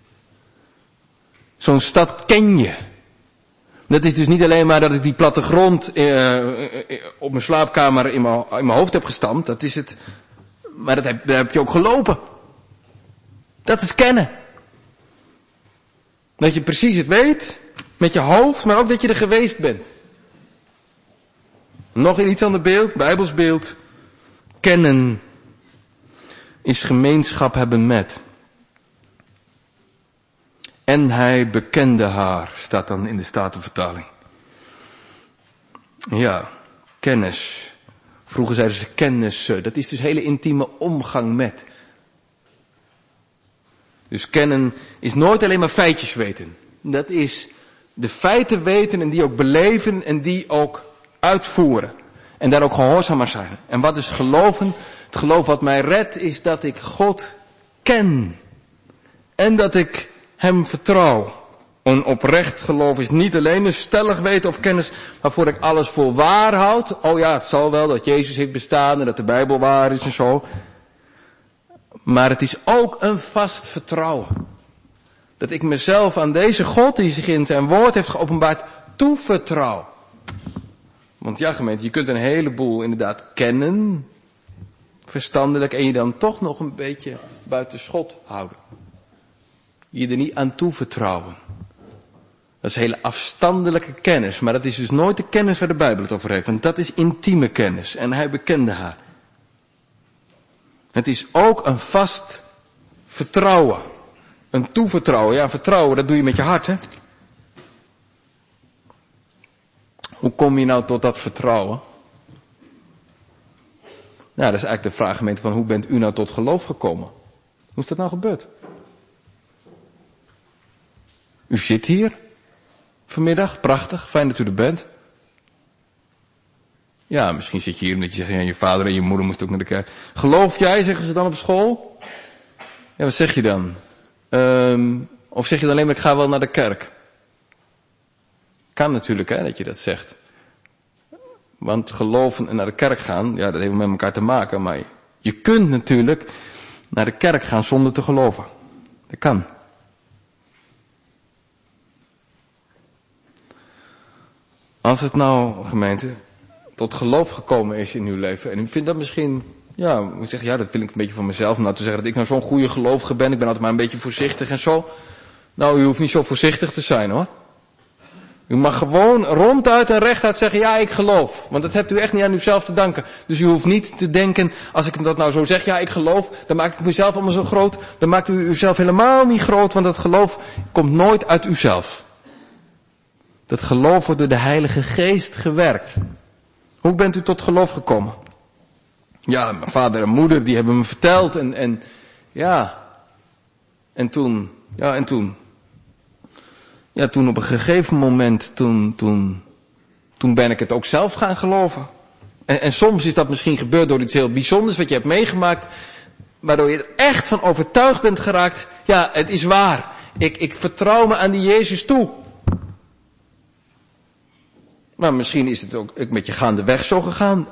Zo'n stad ken je. Dat is dus niet alleen maar dat ik die plattegrond eh, op mijn slaapkamer in mijn, in mijn hoofd heb gestampt. Dat is het. Maar dat heb, daar heb je ook gelopen. Dat is kennen. Dat je precies het weet. Met je hoofd, maar ook dat je er geweest bent. Nog iets ander beeld, Bijbels beeld. Kennen is gemeenschap hebben met. En hij bekende haar, staat dan in de Statenvertaling. Ja, kennis. Vroeger zeiden ze kennis, dat is dus hele intieme omgang met. Dus kennen is nooit alleen maar feitjes weten. Dat is de feiten weten en die ook beleven en die ook uitvoeren. En daar ook gehoorzaam aan zijn. En wat is geloven? Het geloof wat mij redt is dat ik God ken. En dat ik Hem vertrouw. Een oprecht geloof is niet alleen een stellig weten of kennis waarvoor ik alles voor waar houd. Oh ja, het zal wel dat Jezus heeft bestaan en dat de Bijbel waar is en zo. Maar het is ook een vast vertrouwen. Dat ik mezelf aan deze God die zich in zijn woord heeft geopenbaard toevertrouw. Want ja, gemeente, je kunt een heleboel inderdaad kennen, verstandelijk, en je dan toch nog een beetje buiten schot houden. Je er niet aan toevertrouwen. Dat is hele afstandelijke kennis, maar dat is dus nooit de kennis waar de Bijbel het over heeft, want dat is intieme kennis en hij bekende haar. Het is ook een vast vertrouwen, een toevertrouwen. Ja, vertrouwen, dat doe je met je hart, hè. Hoe kom je nou tot dat vertrouwen? Nou, dat is eigenlijk de vraag, gemeente, van hoe bent u nou tot geloof gekomen? Hoe is dat nou gebeurd? U zit hier vanmiddag, prachtig, fijn dat u er bent. Ja, misschien zit je hier omdat je zegt, ja, je vader en je moeder moesten ook naar de kerk. Geloof jij, zeggen ze dan op school? Ja, wat zeg je dan? Um, of zeg je dan alleen maar, ik ga wel naar de kerk? Kan natuurlijk, hè, dat je dat zegt. Want geloven en naar de kerk gaan, ja, dat heeft met elkaar te maken. Maar je kunt natuurlijk naar de kerk gaan zonder te geloven. Dat kan. Als het nou, gemeente, tot geloof gekomen is in uw leven. En u vindt dat misschien, ja, u zegt, ja, dat wil ik een beetje van mezelf. Om nou te zeggen dat ik nou zo'n goede gelovige ben. Ik ben altijd maar een beetje voorzichtig en zo. Nou, u hoeft niet zo voorzichtig te zijn, hoor. U mag gewoon ronduit en rechtuit zeggen, ja, ik geloof. Want dat hebt u echt niet aan uzelf te danken. Dus u hoeft niet te denken, als ik dat nou zo zeg, ja, ik geloof, dan maak ik mezelf allemaal zo groot. Dan maakt u uzelf helemaal niet groot, want dat geloof komt nooit uit uzelf. Dat geloof wordt door de Heilige Geest gewerkt. Hoe bent u tot geloof gekomen? Ja, mijn vader en moeder, die hebben me verteld en, en, ja. En toen, ja, en toen. Ja, toen op een gegeven moment, toen, toen, toen ben ik het ook zelf gaan geloven. En, en soms is dat misschien gebeurd door iets heel bijzonders wat je hebt meegemaakt, waardoor je er echt van overtuigd bent geraakt. Ja, het is waar. Ik, ik vertrouw me aan die Jezus toe. Maar misschien is het ook met je gaandeweg zo gegaan.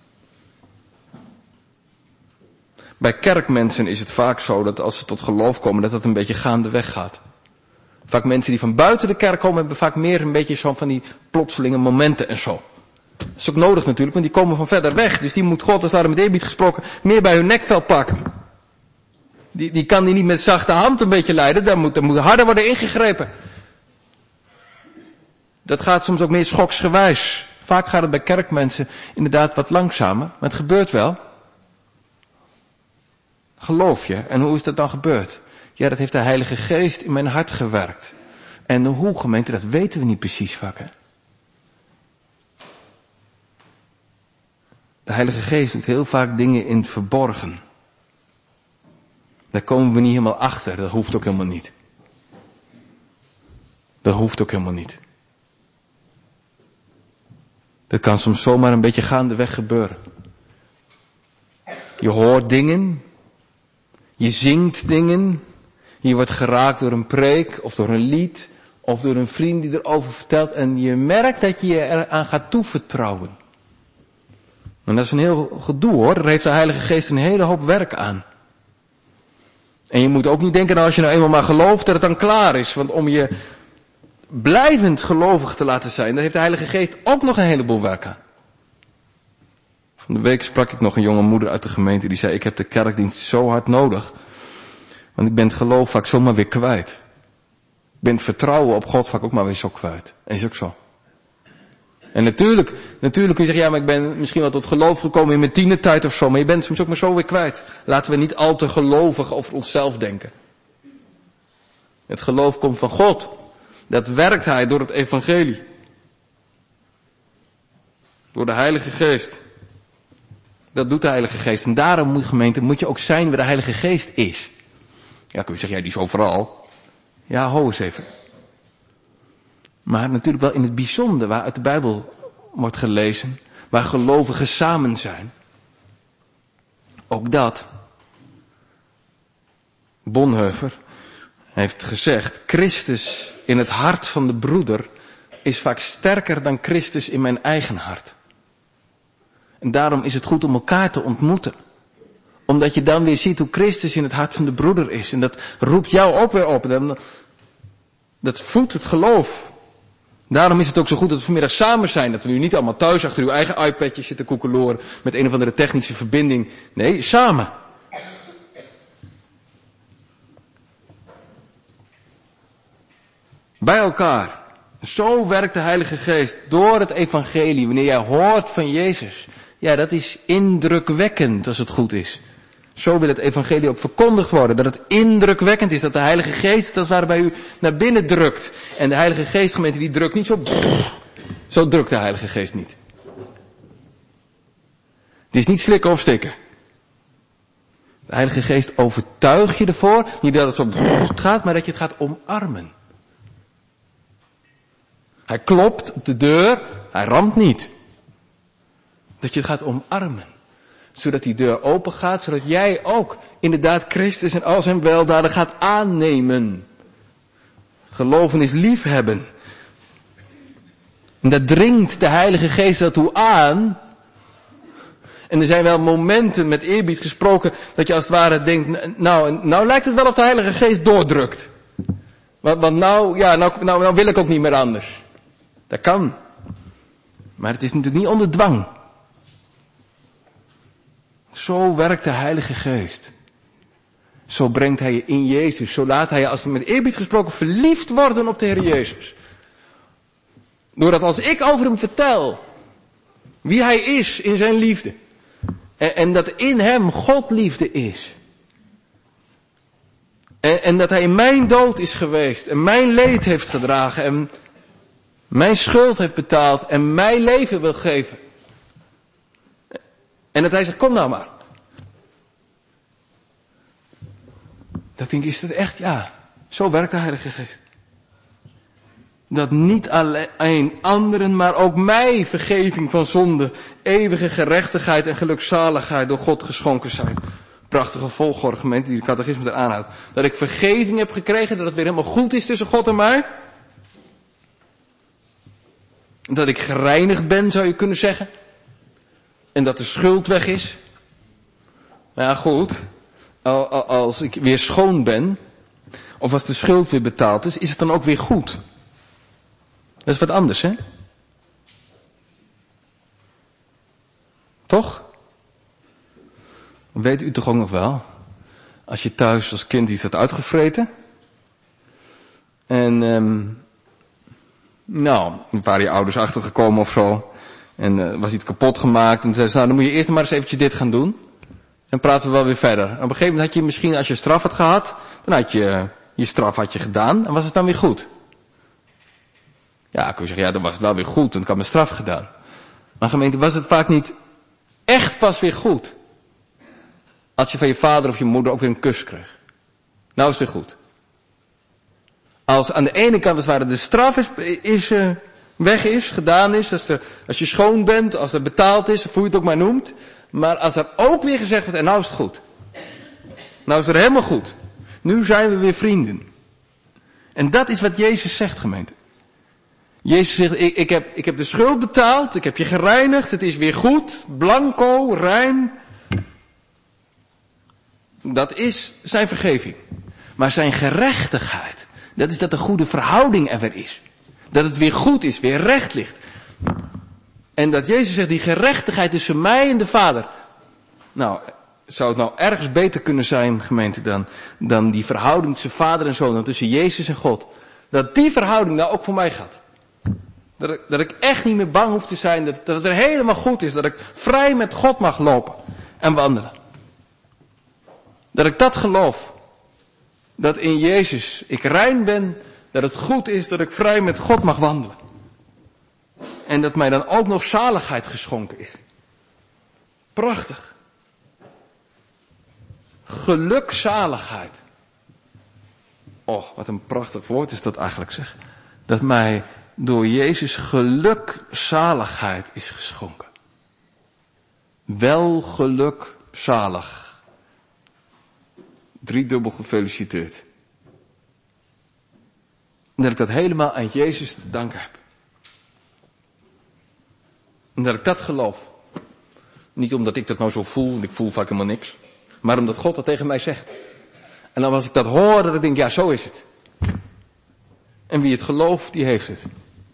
Bij kerkmensen is het vaak zo dat als ze tot geloof komen, dat dat een beetje gaandeweg gaat. Vaak mensen die van buiten de kerk komen, hebben vaak meer een beetje zo van die plotselinge momenten en zo. Dat is ook nodig natuurlijk, want die komen van verder weg. Dus die moet God, als daar met eerbied gesproken, meer bij hun nekvel pakken. Die, die kan die niet met zachte hand een beetje leiden, daar moet, daar moet harder worden ingegrepen. Dat gaat soms ook meer schoksgewijs. Vaak gaat het bij kerkmensen inderdaad wat langzamer, maar het gebeurt wel. Geloof je? En hoe is dat dan gebeurd? Ja, dat heeft de Heilige Geest in mijn hart gewerkt. En hoe, gemeente, dat weten we niet precies vaak, hè? De Heilige Geest doet heel vaak dingen in het verborgen. Daar komen we niet helemaal achter, dat hoeft ook helemaal niet. Dat hoeft ook helemaal niet. Dat kan soms zomaar een beetje gaandeweg gebeuren. Je hoort dingen, je zingt dingen, je wordt geraakt door een preek of door een lied of door een vriend die erover vertelt en je merkt dat je je eraan gaat toevertrouwen. En dat is een heel gedoe hoor, daar heeft de Heilige Geest een hele hoop werk aan. En je moet ook niet denken, nou als je nou eenmaal maar gelooft dat het dan klaar is, want om je blijvend gelovig te laten zijn, daar heeft de Heilige Geest ook nog een heleboel werk aan. Van de week sprak ik nog een jonge moeder uit de gemeente die zei, ik heb de kerkdienst zo hard nodig, want ik ben het geloof vaak zomaar weer kwijt. Ik ben het vertrouwen op God vaak ook maar weer zo kwijt. En is ook zo. En natuurlijk, natuurlijk kun je zeggen, ja maar ik ben misschien wel tot geloof gekomen in mijn tienertijd of zo, maar je bent soms ook maar zo weer kwijt. Laten we niet al te gelovig over onszelf denken. Het geloof komt van God. Dat werkt Hij door het evangelie. Door de Heilige Geest. Dat doet de Heilige Geest. En daarom moet, gemeente, moet je ook zijn waar de Heilige Geest is. Ja, kun je zeggen, ja, die is overal. Ja, ho eens even. Maar natuurlijk wel in het bijzonder, waar uit de Bijbel wordt gelezen, waar gelovigen samen zijn. Ook dat. Bonhoeffer heeft gezegd, Christus in het hart van de broeder is vaak sterker dan Christus in mijn eigen hart. En daarom is het goed om elkaar te ontmoeten. Omdat je dan weer ziet hoe Christus in het hart van de broeder is. En dat roept jou ook weer op. En dat voedt het geloof. Daarom is het ook zo goed dat we vanmiddag samen zijn. Dat we nu niet allemaal thuis achter uw eigen iPadje zitten koekeloren met een of andere technische verbinding. Nee, samen. Bij elkaar. Zo werkt de Heilige Geest door het evangelie. Wanneer jij hoort van Jezus. Ja, dat is indrukwekkend als het goed is. Zo wil het evangelie ook verkondigd worden. Dat het indrukwekkend is. Dat de Heilige Geest, dat is waar bij u naar binnen drukt. En de Heilige Geest, gemeente, die drukt niet zo. Zo drukt de Heilige Geest niet. Het is niet slikken of stikken. De Heilige Geest overtuigt je ervoor. Niet dat het zo gaat, maar dat je het gaat omarmen. Hij klopt op de deur. Hij ramt niet. Dat je het gaat omarmen. Zodat die deur open gaat, zodat jij ook inderdaad Christus en al zijn weldaden gaat aannemen. Geloven is liefhebben. En daar dringt de Heilige Geest daartoe aan. En er zijn wel momenten, met eerbied gesproken, dat je als het ware denkt, nou, nou lijkt het wel of de Heilige Geest doordrukt. Want, want nou, ja, nou, nou, nou wil ik ook niet meer anders. Dat kan. Maar het is natuurlijk niet onder dwang. Zo werkt de Heilige Geest. Zo brengt Hij je in Jezus. Zo laat Hij je, als we met eerbied gesproken, verliefd worden op de Heer Jezus. Doordat als ik over Hem vertel, wie Hij is in zijn liefde. En, en dat in Hem God liefde is. En, en dat Hij in mijn dood is geweest. En mijn leed heeft gedragen. En mijn schuld heeft betaald. En mijn leven wil geven. En dat Hij zegt, kom nou maar. Dat denk ik, is dat echt? Ja, zo werkt de Heilige Geest. Dat niet alleen anderen, maar ook mij vergeving van zonde, eeuwige gerechtigheid en gelukzaligheid door God geschonken zijn. Prachtige volgorde, gemeente, die de catechisme er aanhoudt. Dat ik vergeving heb gekregen, dat het weer helemaal goed is tussen God en mij. Dat ik gereinigd ben, zou je kunnen zeggen. En dat de schuld weg is. Nou ja, goed. Als ik weer schoon ben, of als de schuld weer betaald is, is het dan ook weer goed. Dat is wat anders, hè? Toch? Weet u toch ook nog wel? Als je thuis als kind iets had uitgevreten. En, um, nou, dan waren je ouders achtergekomen of zo. En uh, was iets kapot gemaakt. En zeiden ze, nou, dan moet je eerst maar eens eventjes dit gaan doen. En praten we wel weer verder. En op een gegeven moment had je misschien, als je straf had gehad, dan had je je straf had je gedaan. En was het dan weer goed? Ja, kun je zeggen, ja, dan was het wel weer goed. En ik had mijn straf gedaan. Maar gemeente, was het vaak niet echt pas weer goed? Als je van je vader of je moeder ook weer een kus kreeg. Nou is het weer goed. Als aan de ene kant als het ware de straf is, is uh, weg is, gedaan is. Als, de, als je schoon bent, als er betaald is, of hoe je het ook maar noemt. Maar als er ook weer gezegd wordt, en nou is het goed. Nou is het helemaal goed. Nu zijn we weer vrienden. En dat is wat Jezus zegt, gemeente. Jezus zegt, ik, ik, heb, ik heb de schuld betaald, ik heb je gereinigd, het is weer goed, blanco, rein. Dat is zijn vergeving. Maar zijn gerechtigheid, dat is dat de goede verhouding er weer is. Dat het weer goed is, weer recht ligt. En dat Jezus zegt, die gerechtigheid tussen mij en de Vader. Nou, zou het nou ergens beter kunnen zijn, gemeente, dan, dan die verhouding tussen Vader en Zoon, dan tussen Jezus en God. Dat die verhouding nou ook voor mij gaat. Dat ik, dat ik echt niet meer bang hoef te zijn, dat, dat het weer helemaal goed is, dat ik vrij met God mag lopen en wandelen. Dat ik dat geloof. Dat in Jezus ik rein ben, dat het goed is dat ik vrij met God mag wandelen. En dat mij dan ook nog zaligheid geschonken is. Prachtig. Gelukzaligheid. Oh, wat een prachtig woord is dat eigenlijk, zeg. Dat mij door Jezus gelukzaligheid is geschonken. Wel gelukzalig. Driedubbel gefeliciteerd. En dat ik dat helemaal aan Jezus te danken heb. En dat ik dat geloof. Niet omdat ik dat nou zo voel, want ik voel vaak helemaal niks. Maar omdat God dat tegen mij zegt. En dan als ik dat hoor, dat ik denk, ja, zo is het. En wie het gelooft, die heeft het.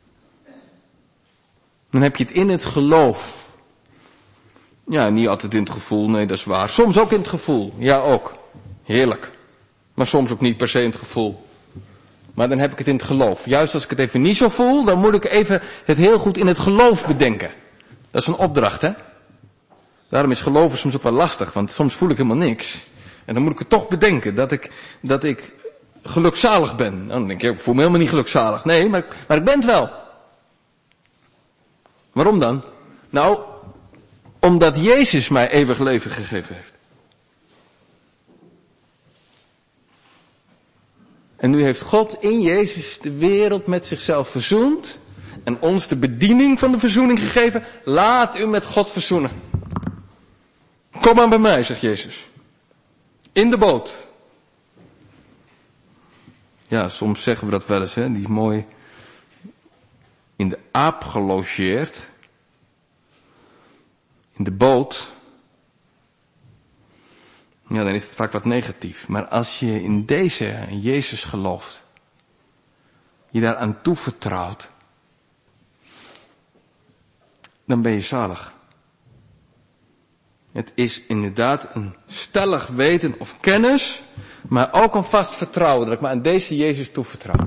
Dan heb je het in het geloof. Ja, niet altijd in het gevoel, nee, dat is waar. Soms ook in het gevoel, ja ook. Heerlijk. Maar soms ook niet per se in het gevoel. Maar dan heb ik het in het geloof. Juist als ik het even niet zo voel, dan moet ik even het heel goed in het geloof bedenken. Dat is een opdracht, hè. Daarom is geloven soms ook wel lastig, want soms voel ik helemaal niks. En dan moet ik het toch bedenken, dat ik, dat ik gelukzalig ben. Nou, dan denk je, ik voel me helemaal niet gelukzalig. Nee, maar, maar ik ben het wel. Waarom dan? Nou, omdat Jezus mij eeuwig leven gegeven heeft. En nu heeft God in Jezus de wereld met zichzelf verzoend. En ons de bediening van de verzoening gegeven. Laat u met God verzoenen. Kom maar bij mij, zegt Jezus. In de boot. Ja, soms zeggen we dat wel eens, hè. Die is mooi in de aap gelogeerd. In de boot. Ja, dan is het vaak wat negatief. Maar als je in deze, in Jezus gelooft. Je daaraan toevertrouwt. Dan ben je zalig. Het is inderdaad een stellig weten of kennis. Maar ook een vast vertrouwen. Dat ik me aan deze Jezus toevertrouw.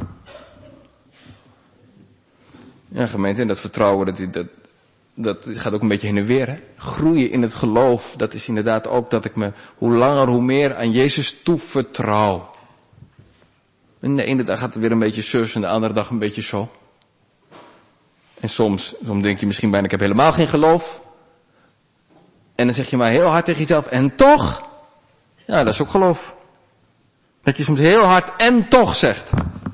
Ja, gemeente, en dat vertrouwen, dat, dat, dat gaat ook een beetje heen en weer. Hè? Groeien in het geloof, dat is inderdaad ook dat ik me hoe langer hoe meer aan Jezus toevertrouw. En de ene dag gaat het weer een beetje zus en de andere dag een beetje zo. En soms, soms denk je misschien bijna, ik heb helemaal geen geloof. En dan zeg je maar heel hard tegen jezelf, en toch? Ja, dat is ook geloof. Dat je soms heel hard en toch zegt.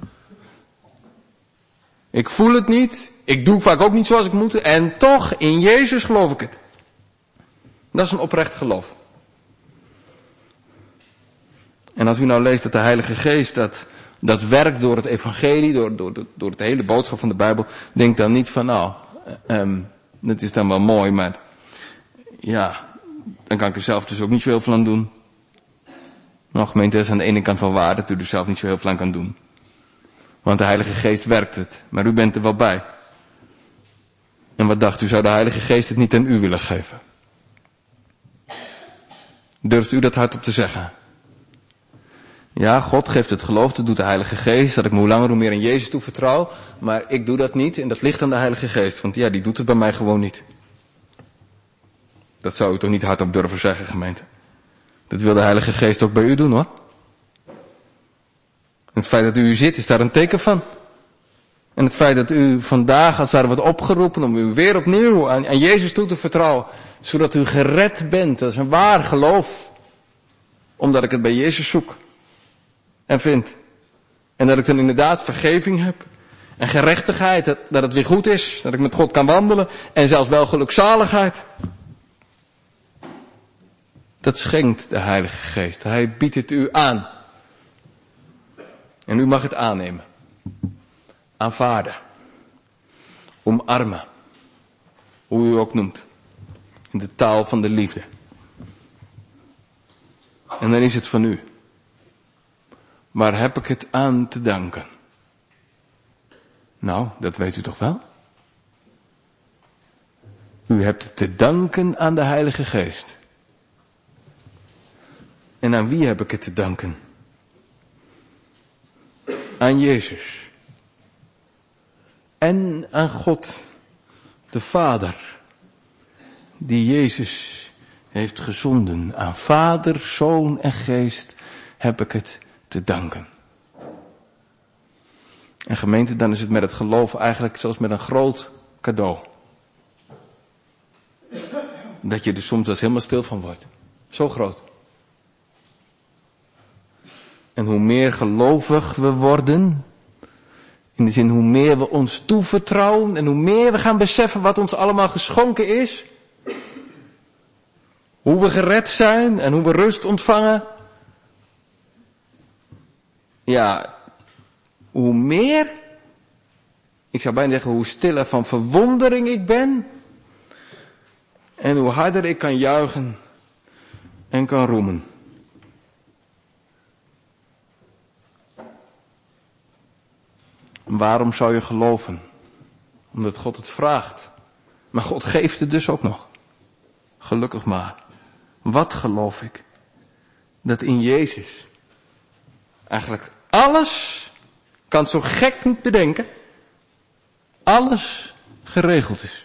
Ik voel het niet, ik doe vaak ook niet zoals ik moet, en toch, in Jezus geloof ik het. Dat is een oprecht geloof. En als u nou leest dat de Heilige Geest dat, dat werkt door het evangelie, door, door, door het hele boodschap van de Bijbel, denk dan niet van, nou, um, dat is dan wel mooi, maar ja, dan kan ik er zelf dus ook niet zo heel veel aan doen. Nou, gemeente, dat is aan de ene kant wel waar, dat u er zelf niet zo heel veel aan kan doen. Want de Heilige Geest werkt het, maar u bent er wel bij. En wat dacht u, zou de Heilige Geest het niet aan u willen geven? Durft u dat hardop te zeggen? Ja, God geeft het geloof, dat doet de Heilige Geest, dat ik me hoe langer hoe meer aan Jezus toe vertrouw, maar ik doe dat niet en dat ligt aan de Heilige Geest, want ja, die doet het bij mij gewoon niet. Dat zou u toch niet hardop durven zeggen, gemeente? Dat wil de Heilige Geest ook bij u doen, hoor. En het feit dat u hier zit, is daar een teken van. En het feit dat u vandaag, als daar wordt opgeroepen om u weer opnieuw aan, aan Jezus toe te vertrouwen, zodat u gered bent, dat is een waar geloof. Omdat ik het bij Jezus zoek en vind. En dat ik dan inderdaad vergeving heb. En gerechtigheid, dat, dat het weer goed is, dat ik met God kan wandelen. En zelfs wel gelukzaligheid. Dat schenkt de Heilige Geest. Hij biedt het u aan. En u mag het aannemen. Aanvaarden. Omarmen. Hoe u ook noemt. In de taal van de liefde. En dan is het van u. Waar heb ik het aan te danken? Nou, dat weet u toch wel? U hebt het te danken aan de Heilige Geest. En aan wie heb ik het te danken? Aan Jezus. En aan God, de Vader, die Jezus heeft gezonden. Aan Vader, Zoon en Geest heb ik het te danken. En gemeente, dan is het met het geloof eigenlijk zoals met een groot cadeau. Dat je er soms wel eens helemaal stil van wordt. Zo groot. En hoe meer gelovig we worden, in de zin hoe meer we ons toevertrouwen en hoe meer we gaan beseffen wat ons allemaal geschonken is, hoe we gered zijn en hoe we rust ontvangen, ja, hoe meer, ik zou bijna zeggen hoe stiller van verwondering ik ben en hoe harder ik kan juichen en kan roemen. Waarom zou je geloven? Omdat God het vraagt. Maar God geeft het dus ook nog. Gelukkig maar. Wat geloof ik? Dat in Jezus eigenlijk alles, kan het zo gek niet bedenken, alles geregeld is.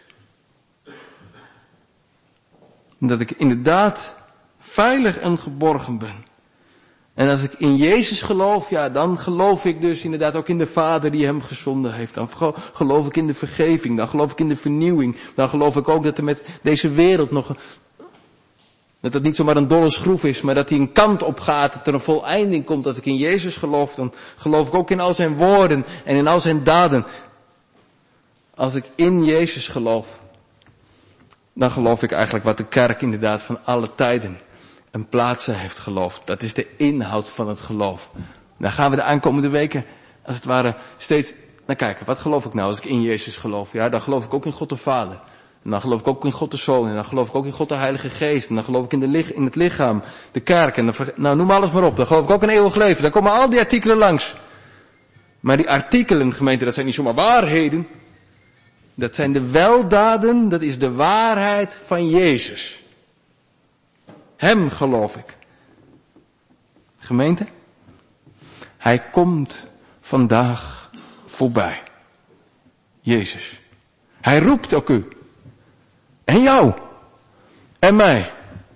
Dat ik inderdaad veilig en geborgen ben. En als ik in Jezus geloof, ja, dan geloof ik dus inderdaad ook in de Vader die hem gezonden heeft. Dan geloof ik in de vergeving, dan geloof ik in de vernieuwing. Dan geloof ik ook dat er met deze wereld nog, dat het niet zomaar een dolle schroef is, maar dat hij een kant op gaat, dat er een voleinding komt. Als ik in Jezus geloof, dan geloof ik ook in al zijn woorden en in al zijn daden. Als ik in Jezus geloof, dan geloof ik eigenlijk wat de kerk inderdaad van alle tijden en plaatsen heeft geloofd. Dat is de inhoud van het geloof. Daar gaan we de aankomende weken, als het ware, steeds naar kijken. Wat geloof ik nou als ik in Jezus geloof? Ja, dan geloof ik ook in God de Vader. En dan geloof ik ook in God de Zoon. En dan geloof ik ook in God de Heilige Geest. En dan geloof ik in, de lich, in het lichaam, de kerk. En dan, nou, noem alles maar op. Dan geloof ik ook in eeuwig leven. Dan komen al die artikelen langs. Maar die artikelen, gemeente, dat zijn niet zomaar waarheden. Dat zijn de weldaden, dat is de waarheid van Jezus. Hem geloof ik. Gemeente, hij komt vandaag voorbij. Jezus. Hij roept ook u. En jou. En mij.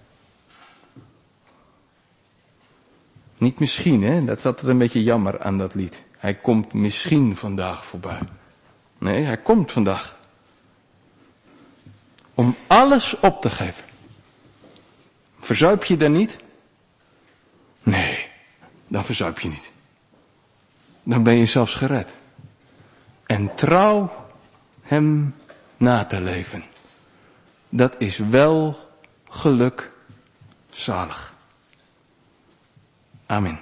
Niet misschien, hè? Dat zat er een beetje jammer aan dat lied. Hij komt misschien vandaag voorbij. Nee, hij komt vandaag. Om alles op te geven. Verzuip je dan niet? Nee, dan verzuip je niet. Dan ben je zelfs gered. En trouw hem na te leven. Dat is wel geluk zalig. Amen.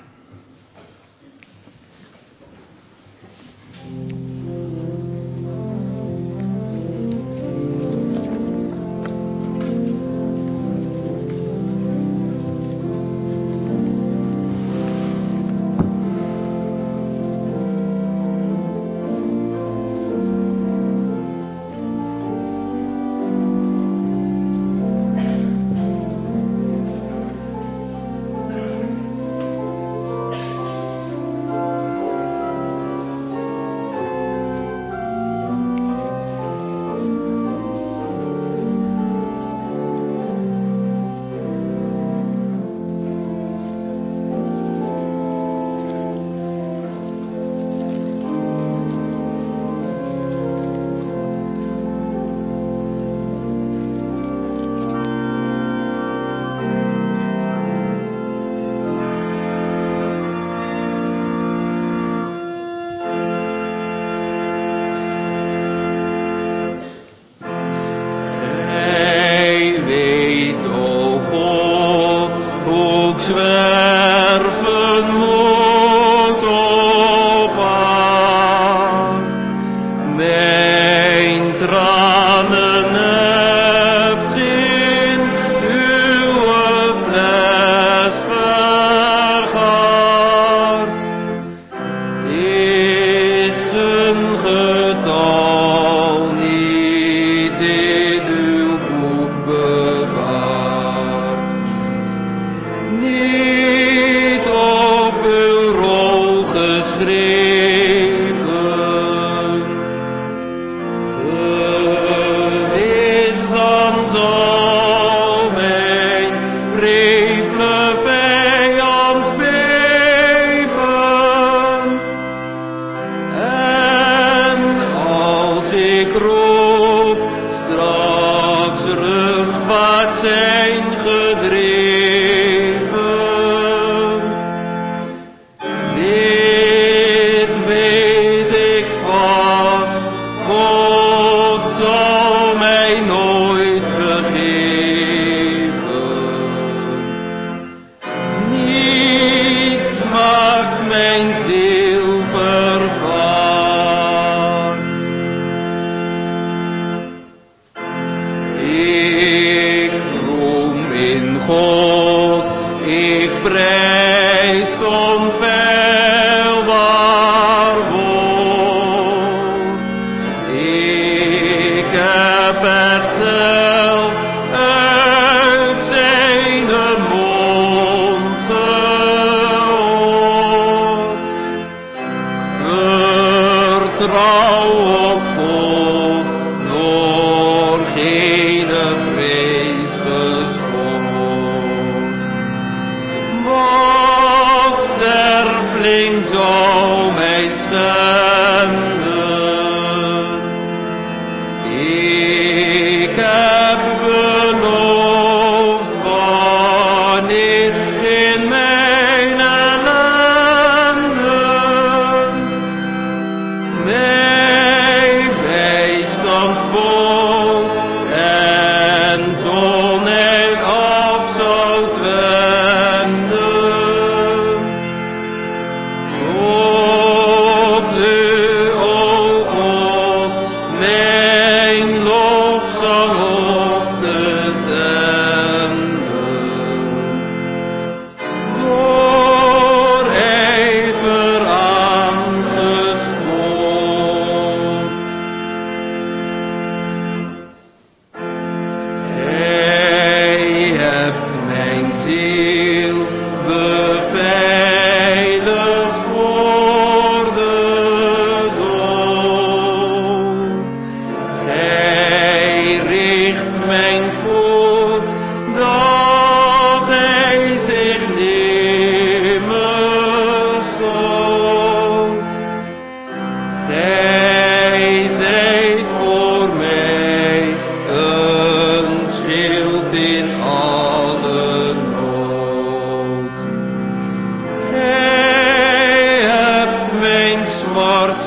zwerven moet op aard. Mijn tranen hebt geen uw fles vergaard. Is een getal niet in uw boek bewaard? Niet op uw rol geschreven. Gewis dan zal mijn wrevele vijand beven. En als ik roep, straks rugwaarts zijn gedreven. Dit weet ik vast, God zal mij nooit vergeven. Niets maakt mijn ziel vervaard. Ik roem in God, ik prijs onfeilbaar woord. Ik heb het zelf uit zijn mond gehoord. Vertrouw op God, door geen vrees geschoord. Wat sterveling zal mij schenden? Ik heb beloofd wanneer in mijn ellende mij bijstand bood en toneel af zou wenden. Tot u, o God, mijn lofzang op te zenden. Door ijver aangespoord. Hij hebt mijn ziel beveiligd voor de dood. Hij richt mijn voet dat hij zich nimmer stoot. Gij zijt voor mij een schild in alle nood. Gij hebt mijn smart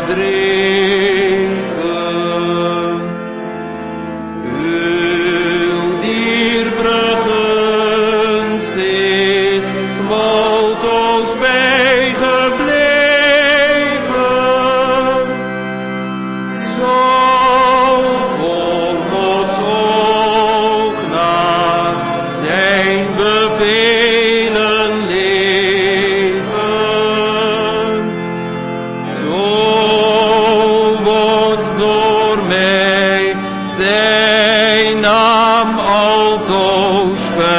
verdreven. Uw dierbare gunst is altoos bijgebleven. Zal voor Gods oog naar zijn bevelen leven. Zo wordt door mij zijn naam altoos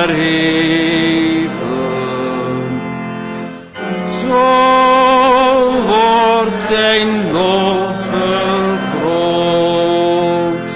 verheven. Zo wordt zijn lof vergroot.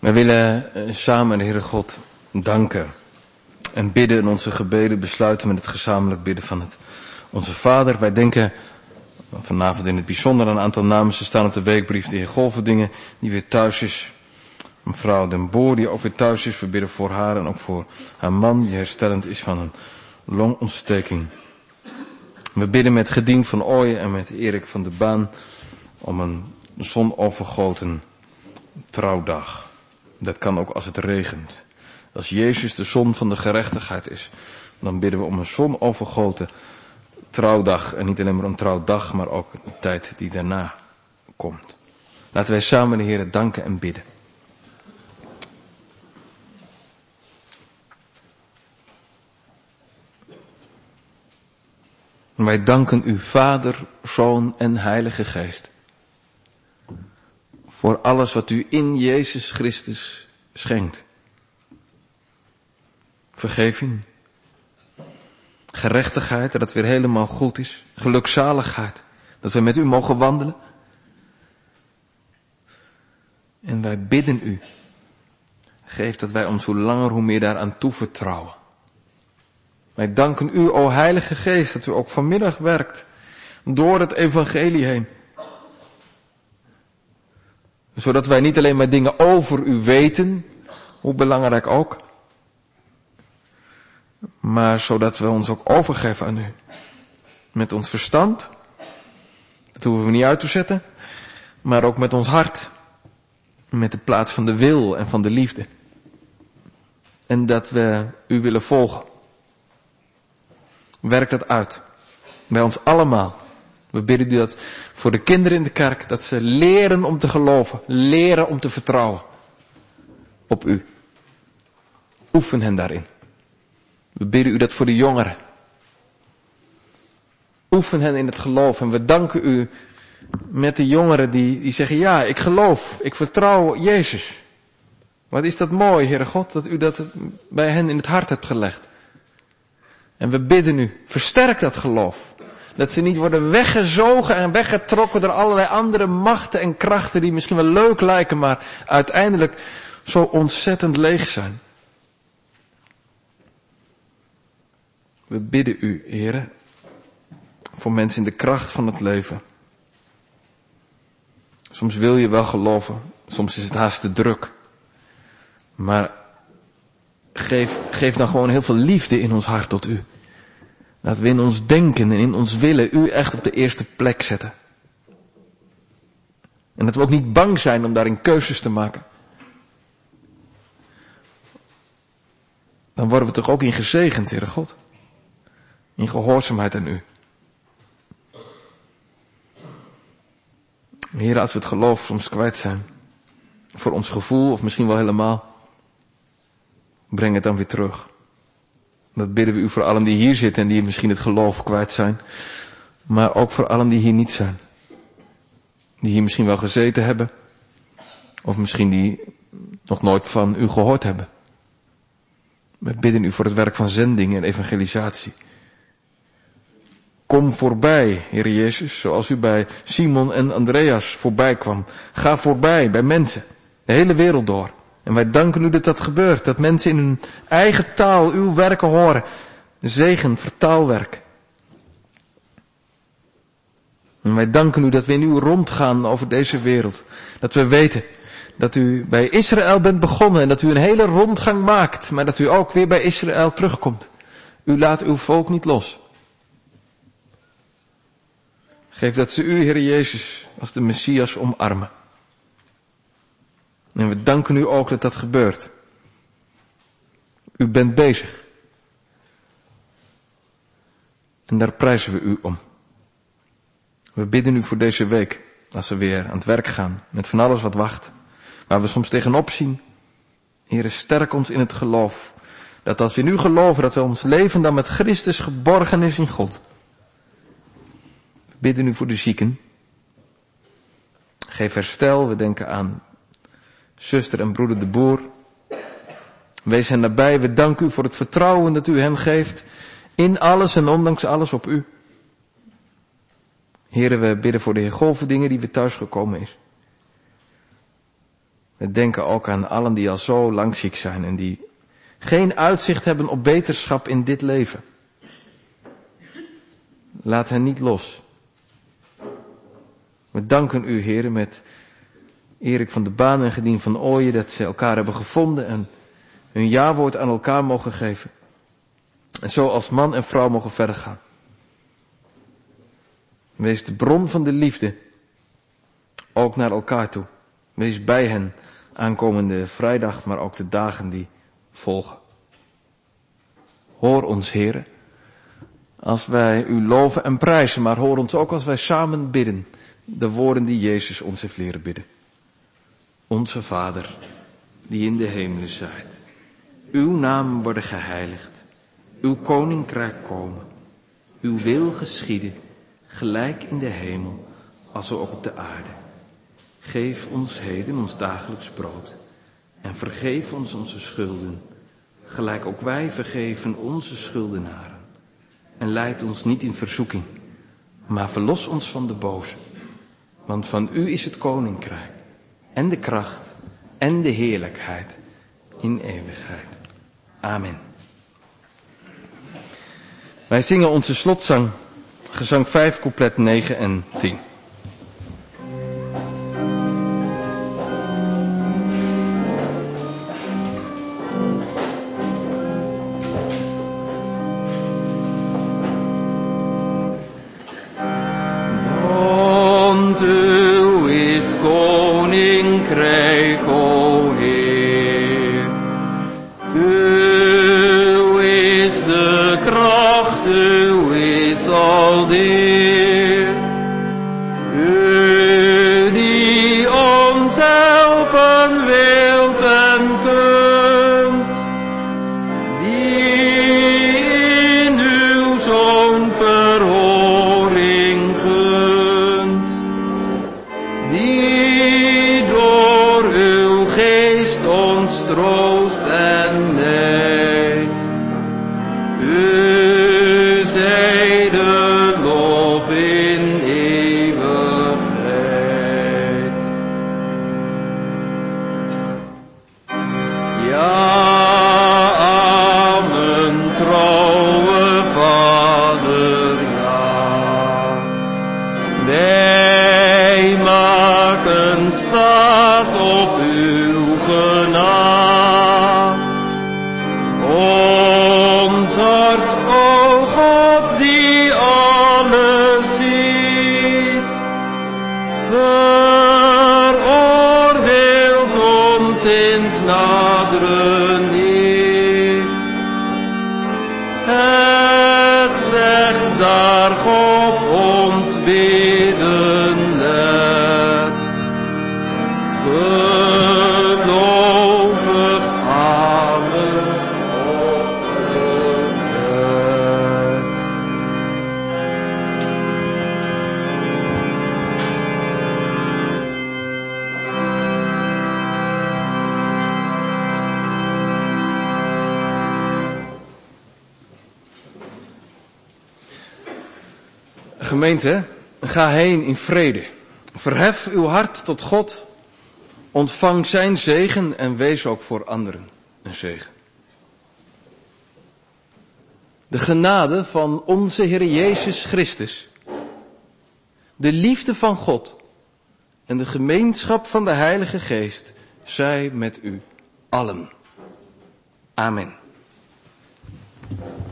Wij willen samen de Heere God danken en bidden en onze gebeden besluiten met het gezamenlijk bidden van het Onze Vader. Wij denken vanavond in het bijzonder aan een aantal namen. Ze staan op de weekbrief. De heer Golverdingen, die weer thuis is. Mevrouw Den Boer, die ook weer thuis is. We bidden voor haar en ook voor haar man, die herstellend is van een longontsteking. We bidden met Gedien van Ooyen en met Erik van de Baan om een zonovergoten trouwdag. Dat kan ook als het regent. Als Jezus de zon van de gerechtigheid is, dan bidden we om een zonovergoten trouwdag. En niet alleen maar een trouwdag, maar ook de tijd die daarna komt. Laten wij samen de Heer danken en bidden. Wij danken u, Vader, Zoon en Heilige Geest, voor alles wat u in Jezus Christus schenkt. Vergeving, gerechtigheid, dat het weer helemaal goed is, gelukzaligheid, dat we met u mogen wandelen. En wij bidden u, geef dat wij ons hoe langer hoe meer daaraan toevertrouwen. Wij danken u, o Heilige Geest, dat u ook vanmiddag werkt door het evangelie heen. Zodat wij niet alleen maar dingen over u weten, hoe belangrijk ook, maar zodat we ons ook overgeven aan u. Met ons verstand, dat hoeven we niet uit te zetten, maar ook met ons hart. Met de plaats van de wil en van de liefde. En dat we u willen volgen. Werk dat uit. Bij ons allemaal. We bidden u dat voor de kinderen in de kerk. Dat ze leren om te geloven. Leren om te vertrouwen. Op u. Oefen hen daarin. We bidden u dat voor de jongeren. Oefen hen in het geloof. En we danken u met de jongeren die, die zeggen, ja, ik geloof. Ik vertrouw Jezus. Wat is dat mooi, Heere God, dat u dat bij hen in het hart hebt gelegd. En we bidden u, versterk dat geloof. Dat ze niet worden weggezogen en weggetrokken door allerlei andere machten en krachten die misschien wel leuk lijken, maar uiteindelijk zo ontzettend leeg zijn. We bidden u, Heere, voor mensen in de kracht van het leven. Soms wil je wel geloven, soms is het haast te druk. Maar geef, geef dan gewoon heel veel liefde in ons hart tot u. Laten we in ons denken en in ons willen u echt op de eerste plek zetten. En dat we ook niet bang zijn om daarin keuzes te maken. Dan worden we toch ook in gezegend, Heere God. In gehoorzaamheid aan u. Heere, als we het geloof soms kwijt zijn. Voor ons gevoel of misschien wel helemaal. Breng het dan weer terug. Dat bidden we u voor allen die hier zitten en die misschien het geloof kwijt zijn. Maar ook voor allen die hier niet zijn. Die hier misschien wel gezeten hebben. Of misschien die nog nooit van u gehoord hebben. We bidden u voor het werk van zending en evangelisatie. Kom voorbij, Heere Jezus, zoals u bij Simon en Andreas voorbij kwam. Ga voorbij bij mensen, de hele wereld door. En wij danken u dat dat gebeurt, dat mensen in hun eigen taal uw werken horen. Zegen, vertaalwerk. En wij danken u dat we in u rondgaan over deze wereld. Dat we weten dat u bij Israël bent begonnen en dat u een hele rondgang maakt, maar dat u ook weer bij Israël terugkomt. U laat uw volk niet los. Geef dat ze u, Heere Jezus, als de Messias omarmen. En we danken u ook dat dat gebeurt. U bent bezig. En daar prijzen we u om. We bidden u voor deze week, als we weer aan het werk gaan, met van alles wat wacht, waar we soms tegenop zien. Heere, sterk ons in het geloof, dat als we nu geloven, dat we ons leven dan met Christus geborgen is in God. We bidden u voor de zieken. Geef herstel, we denken aan zuster en broeder de Boer. Wees hen nabij, we danken u voor het vertrouwen dat u hen geeft, in alles en ondanks alles op u. Heren, we bidden voor de heer Golverdingen die weer thuis gekomen is. We denken ook aan allen die al zo lang ziek zijn en die geen uitzicht hebben op beterschap in dit leven. Laat hen niet los. We danken u, Heere, met Erik van de Baan en Gedien van Ooyen dat ze elkaar hebben gevonden en hun ja-woord aan elkaar mogen geven. En zo als man en vrouw mogen verder gaan. Wees de bron van de liefde, ook naar elkaar toe. Wees bij hen aankomende vrijdag, maar ook de dagen die volgen. Hoor ons, Heere, als wij u loven en prijzen, maar hoor ons ook als wij samen bidden, de woorden die Jezus ons heeft leren bidden. Onze Vader, die in de hemelen zijt, uw naam worden geheiligd, uw koninkrijk komen, uw wil geschieden, gelijk in de hemel, als ook op de aarde. Geef ons heden ons dagelijks brood en vergeef ons onze schulden, gelijk ook wij vergeven onze schuldenaren. En leid ons niet in verzoeking, maar verlos ons van de boze. Want van u is het koninkrijk en de kracht en de heerlijkheid in eeuwigheid. Amen. Wij zingen onze slotzang, gezang vijf, couplet negen en tien. Uw is koninkrijk, o Heer. Uw is de kracht, uw is al de eer. U die ons helpen wilt en kunt, die in uw Zoon verhoring gunt, die door uw geest ons troost en leidt. U zij de lof in eeuwigheid. Ja, amen, trouwe Vader, ja. Wij maken staat op uw genade. Ons hart, o God, die alles ziet, veroordeelt ons in het naderen niet. Het zegt daar God ons bidden let. Gelovig, amen, opgewekt. Gemeente, ga heen in vrede. Verhef uw hart tot God. Ontvang zijn zegen en wees ook voor anderen een zegen. De genade van onze Heer Jezus Christus, de liefde van God en de gemeenschap van de Heilige Geest zij met u allen. Amen.